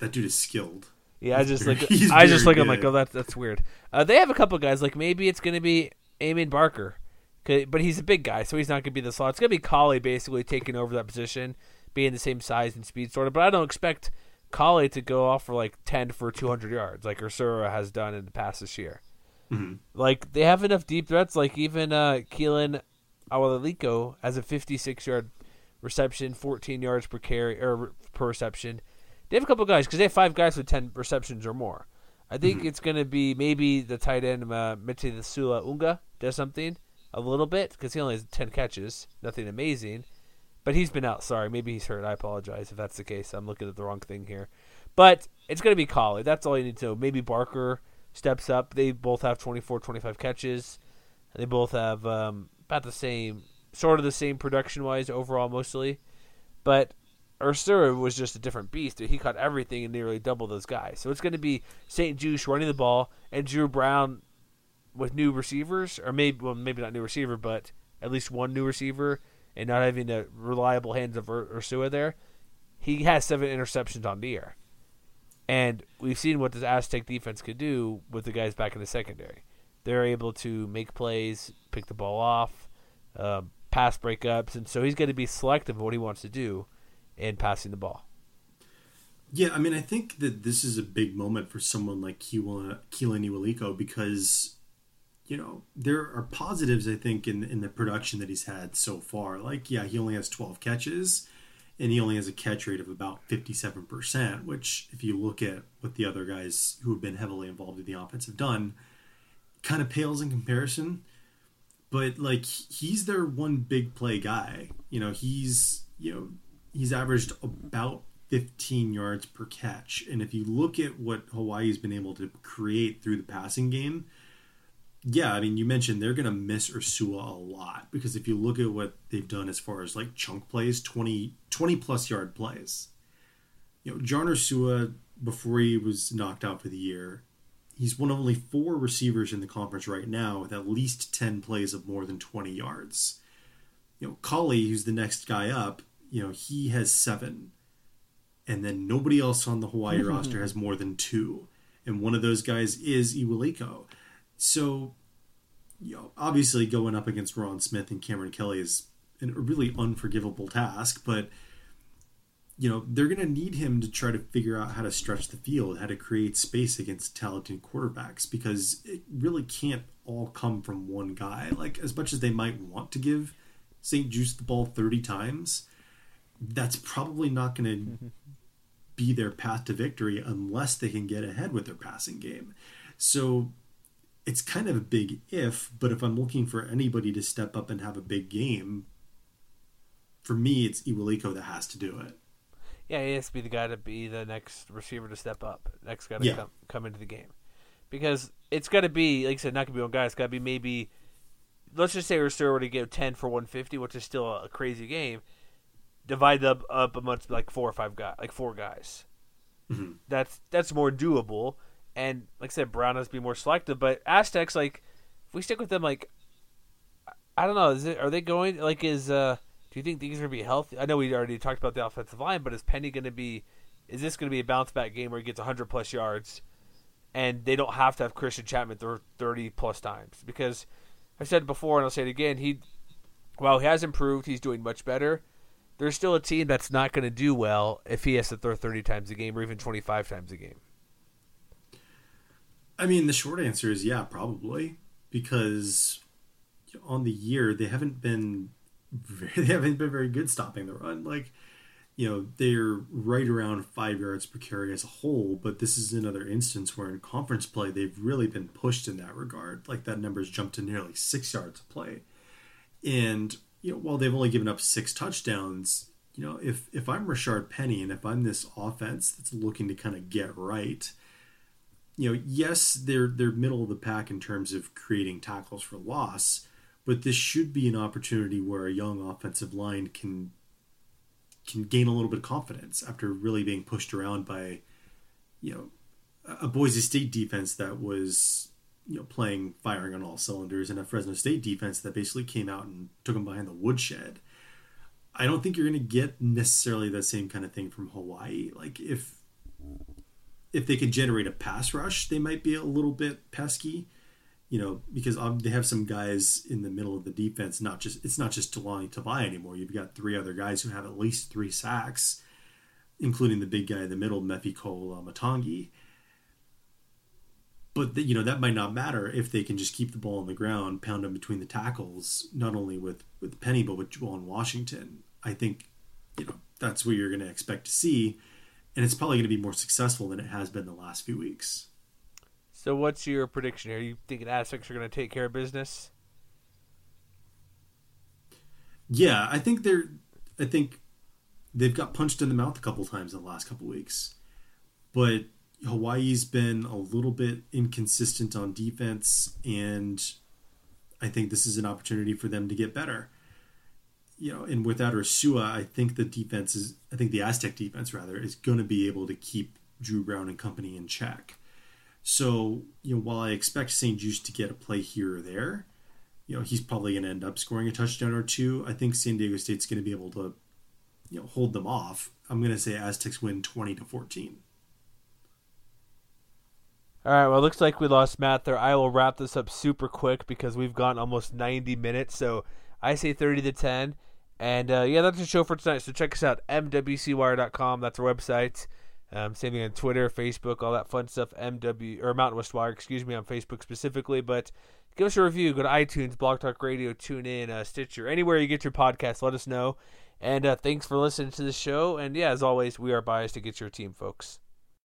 that dude is skilled. Yeah, I just like He's I just very look. I'm like, good. oh, that's weird. They have a couple guys. Like maybe it's going to be Eamon Barker, but he's a big guy, so he's not going to be the slot. It's going to be Colley basically taking over that position, being the same size and speed sort of. But I don't expect Colley to go off for like 10 for 200 yards like Ursura has done in the past this year. Mm-hmm. Like they have enough deep threats. Like even Keelan Awalaliko has a 56-yard reception, 14 yards per carry or per reception. They have a couple guys because they have 5 guys with 10 receptions or more. I think it's going to be maybe the tight end Mete Sula Unga does something a little bit because he only has 10 catches, nothing amazing. But he's been out. Sorry, maybe he's hurt. I apologize if that's the case. I'm looking at the wrong thing here. But it's going to be Colley. That's all you need to know. Maybe Barker steps up. They both have 24, 25 catches. They both have about the same, sort of the same production-wise overall mostly. But Ursura was just a different beast. He caught everything and nearly double those guys. So it's going to be St. Juice running the ball and Drew Brown with new receivers, or maybe not new receiver, but at least one new receiver, and not having the reliable hands of Ursua there. He has 7 interceptions on the year. And we've seen what this Aztec defense could do with the guys back in the secondary. They're able to make plays, pick the ball off, pass breakups, and so he's going to be selective of what he wants to do in passing the ball. Yeah, I mean, I think that this is a big moment for someone like Keelan Iwaliko because, you know, there are positives, I think, in the production that he's had so far. Like, yeah, he only has 12 catches, and he only has a catch rate of about 57%, which, if you look at what the other guys who have been heavily involved in the offense have done, kind of pales in comparison. But, like, he's their one big play guy. He's averaged about 15 yards per catch. And if you look at what Hawaii's been able to create through the passing game, yeah, I mean, you mentioned they're going to miss Ursua a lot because if you look at what they've done as far as like chunk plays, 20 plus yard plays. John Ursua, before he was knocked out for the year, he's one of only 4 receivers in the conference right now with at least 10 plays of more than 20 yards. Colley, who's the next guy up, he has 7. And then nobody else on the Hawaii roster has more than 2. And one of those guys is Iwaliko. So, obviously going up against Ron Smith and Cameron Kelly is a really unforgivable task, but, they're going to need him to try to figure out how to stretch the field, how to create space against talented quarterbacks, because it really can't all come from one guy. Like, as much as they might want to give St. Juice the ball 30 times, that's probably not going to be their path to victory unless they can get ahead with their passing game. So it's kind of a big if, but if I'm looking for anybody to step up and have a big game, for me, it's Iwaliko that has to do it. Yeah, he has to be the guy to be the next receiver to step up, next guy to come into the game. Because it's got to be, like I said, not going to be one guy. It's got to be maybe, let's just say Ursura were to give 10 for 150, which is still a crazy game. Divide up amongst like 4 or 5 guys, like 4 guys. Mm-hmm. That's more doable. And like I said, Brown has to be more selective. But Aztecs, like, if we stick with them, like, I don't know, are they going, like, do you think these are going to be healthy? I know we already talked about the offensive line, but is Penny going to be, is this going to be a bounce back game where he gets 100 plus yards and they don't have to have Christian Chapman 30 plus times? Because I said it before and I'll say it again, while he has improved, he's doing much better. There's still a team that's not going to do well if he has to throw 30 times a game or even 25 times a game. I mean, the short answer is yeah, probably, because on the year they haven't been very good stopping the run. Like, they're right around 5 yards per carry as a whole, but this is another instance where in conference play they've really been pushed in that regard. Like, that number's jumped to nearly 6 yards a play, and while they've only given up 6 touchdowns, if I'm Rashard Penny and if I'm this offense that's looking to kind of get right, yes, they're middle of the pack in terms of creating tackles for loss, but this should be an opportunity where a young offensive line can gain a little bit of confidence after really being pushed around by, a Boise State defense that was, firing on all cylinders, and a Fresno State defense that basically came out and took them behind the woodshed. I don't think you're going to get necessarily the same kind of thing from Hawaii. Like, if if they can generate a pass rush, they might be a little bit pesky. Because they have some guys in the middle of the defense. It's not just Talani Tavai anymore. You've got 3 other guys who have at least 3 sacks, including the big guy in the middle, Mefiko Matangi. But that might not matter if they can just keep the ball on the ground, pound them between the tackles, not only with Penny but with Juwan Washington. I think that's what you're going to expect to see, and it's probably going to be more successful than it has been the last few weeks. So what's your prediction? Are you thinking Aztecs are going to take care of business? Yeah, I think they've got punched in the mouth a couple times in the last couple weeks. But Hawaii's been a little bit inconsistent on defense, and I think this is an opportunity for them to get better. And without Ursua, I think the Aztec defense is going to be able to keep Drew Brown and company in check. So, while I expect St. Juste to get a play here or there, he's probably going to end up scoring a touchdown or 2. I think San Diego State's going to be able to, hold them off. I'm going to say Aztecs win 20-14. All right, well, it looks like we lost Matt there. I will wrap this up super quick because we've gone almost 90 minutes. So I say 30-10. And, that's the show for tonight. So check us out, mwcwire.com. That's our website. Same thing on Twitter, Facebook, all that fun stuff. Mountain West Wire, on Facebook specifically. But give us a review. Go to iTunes, Blog Talk Radio, TuneIn, Stitcher, anywhere you get your podcast. Let us know. And thanks for listening to the show. And as always, we are biased against your team, folks.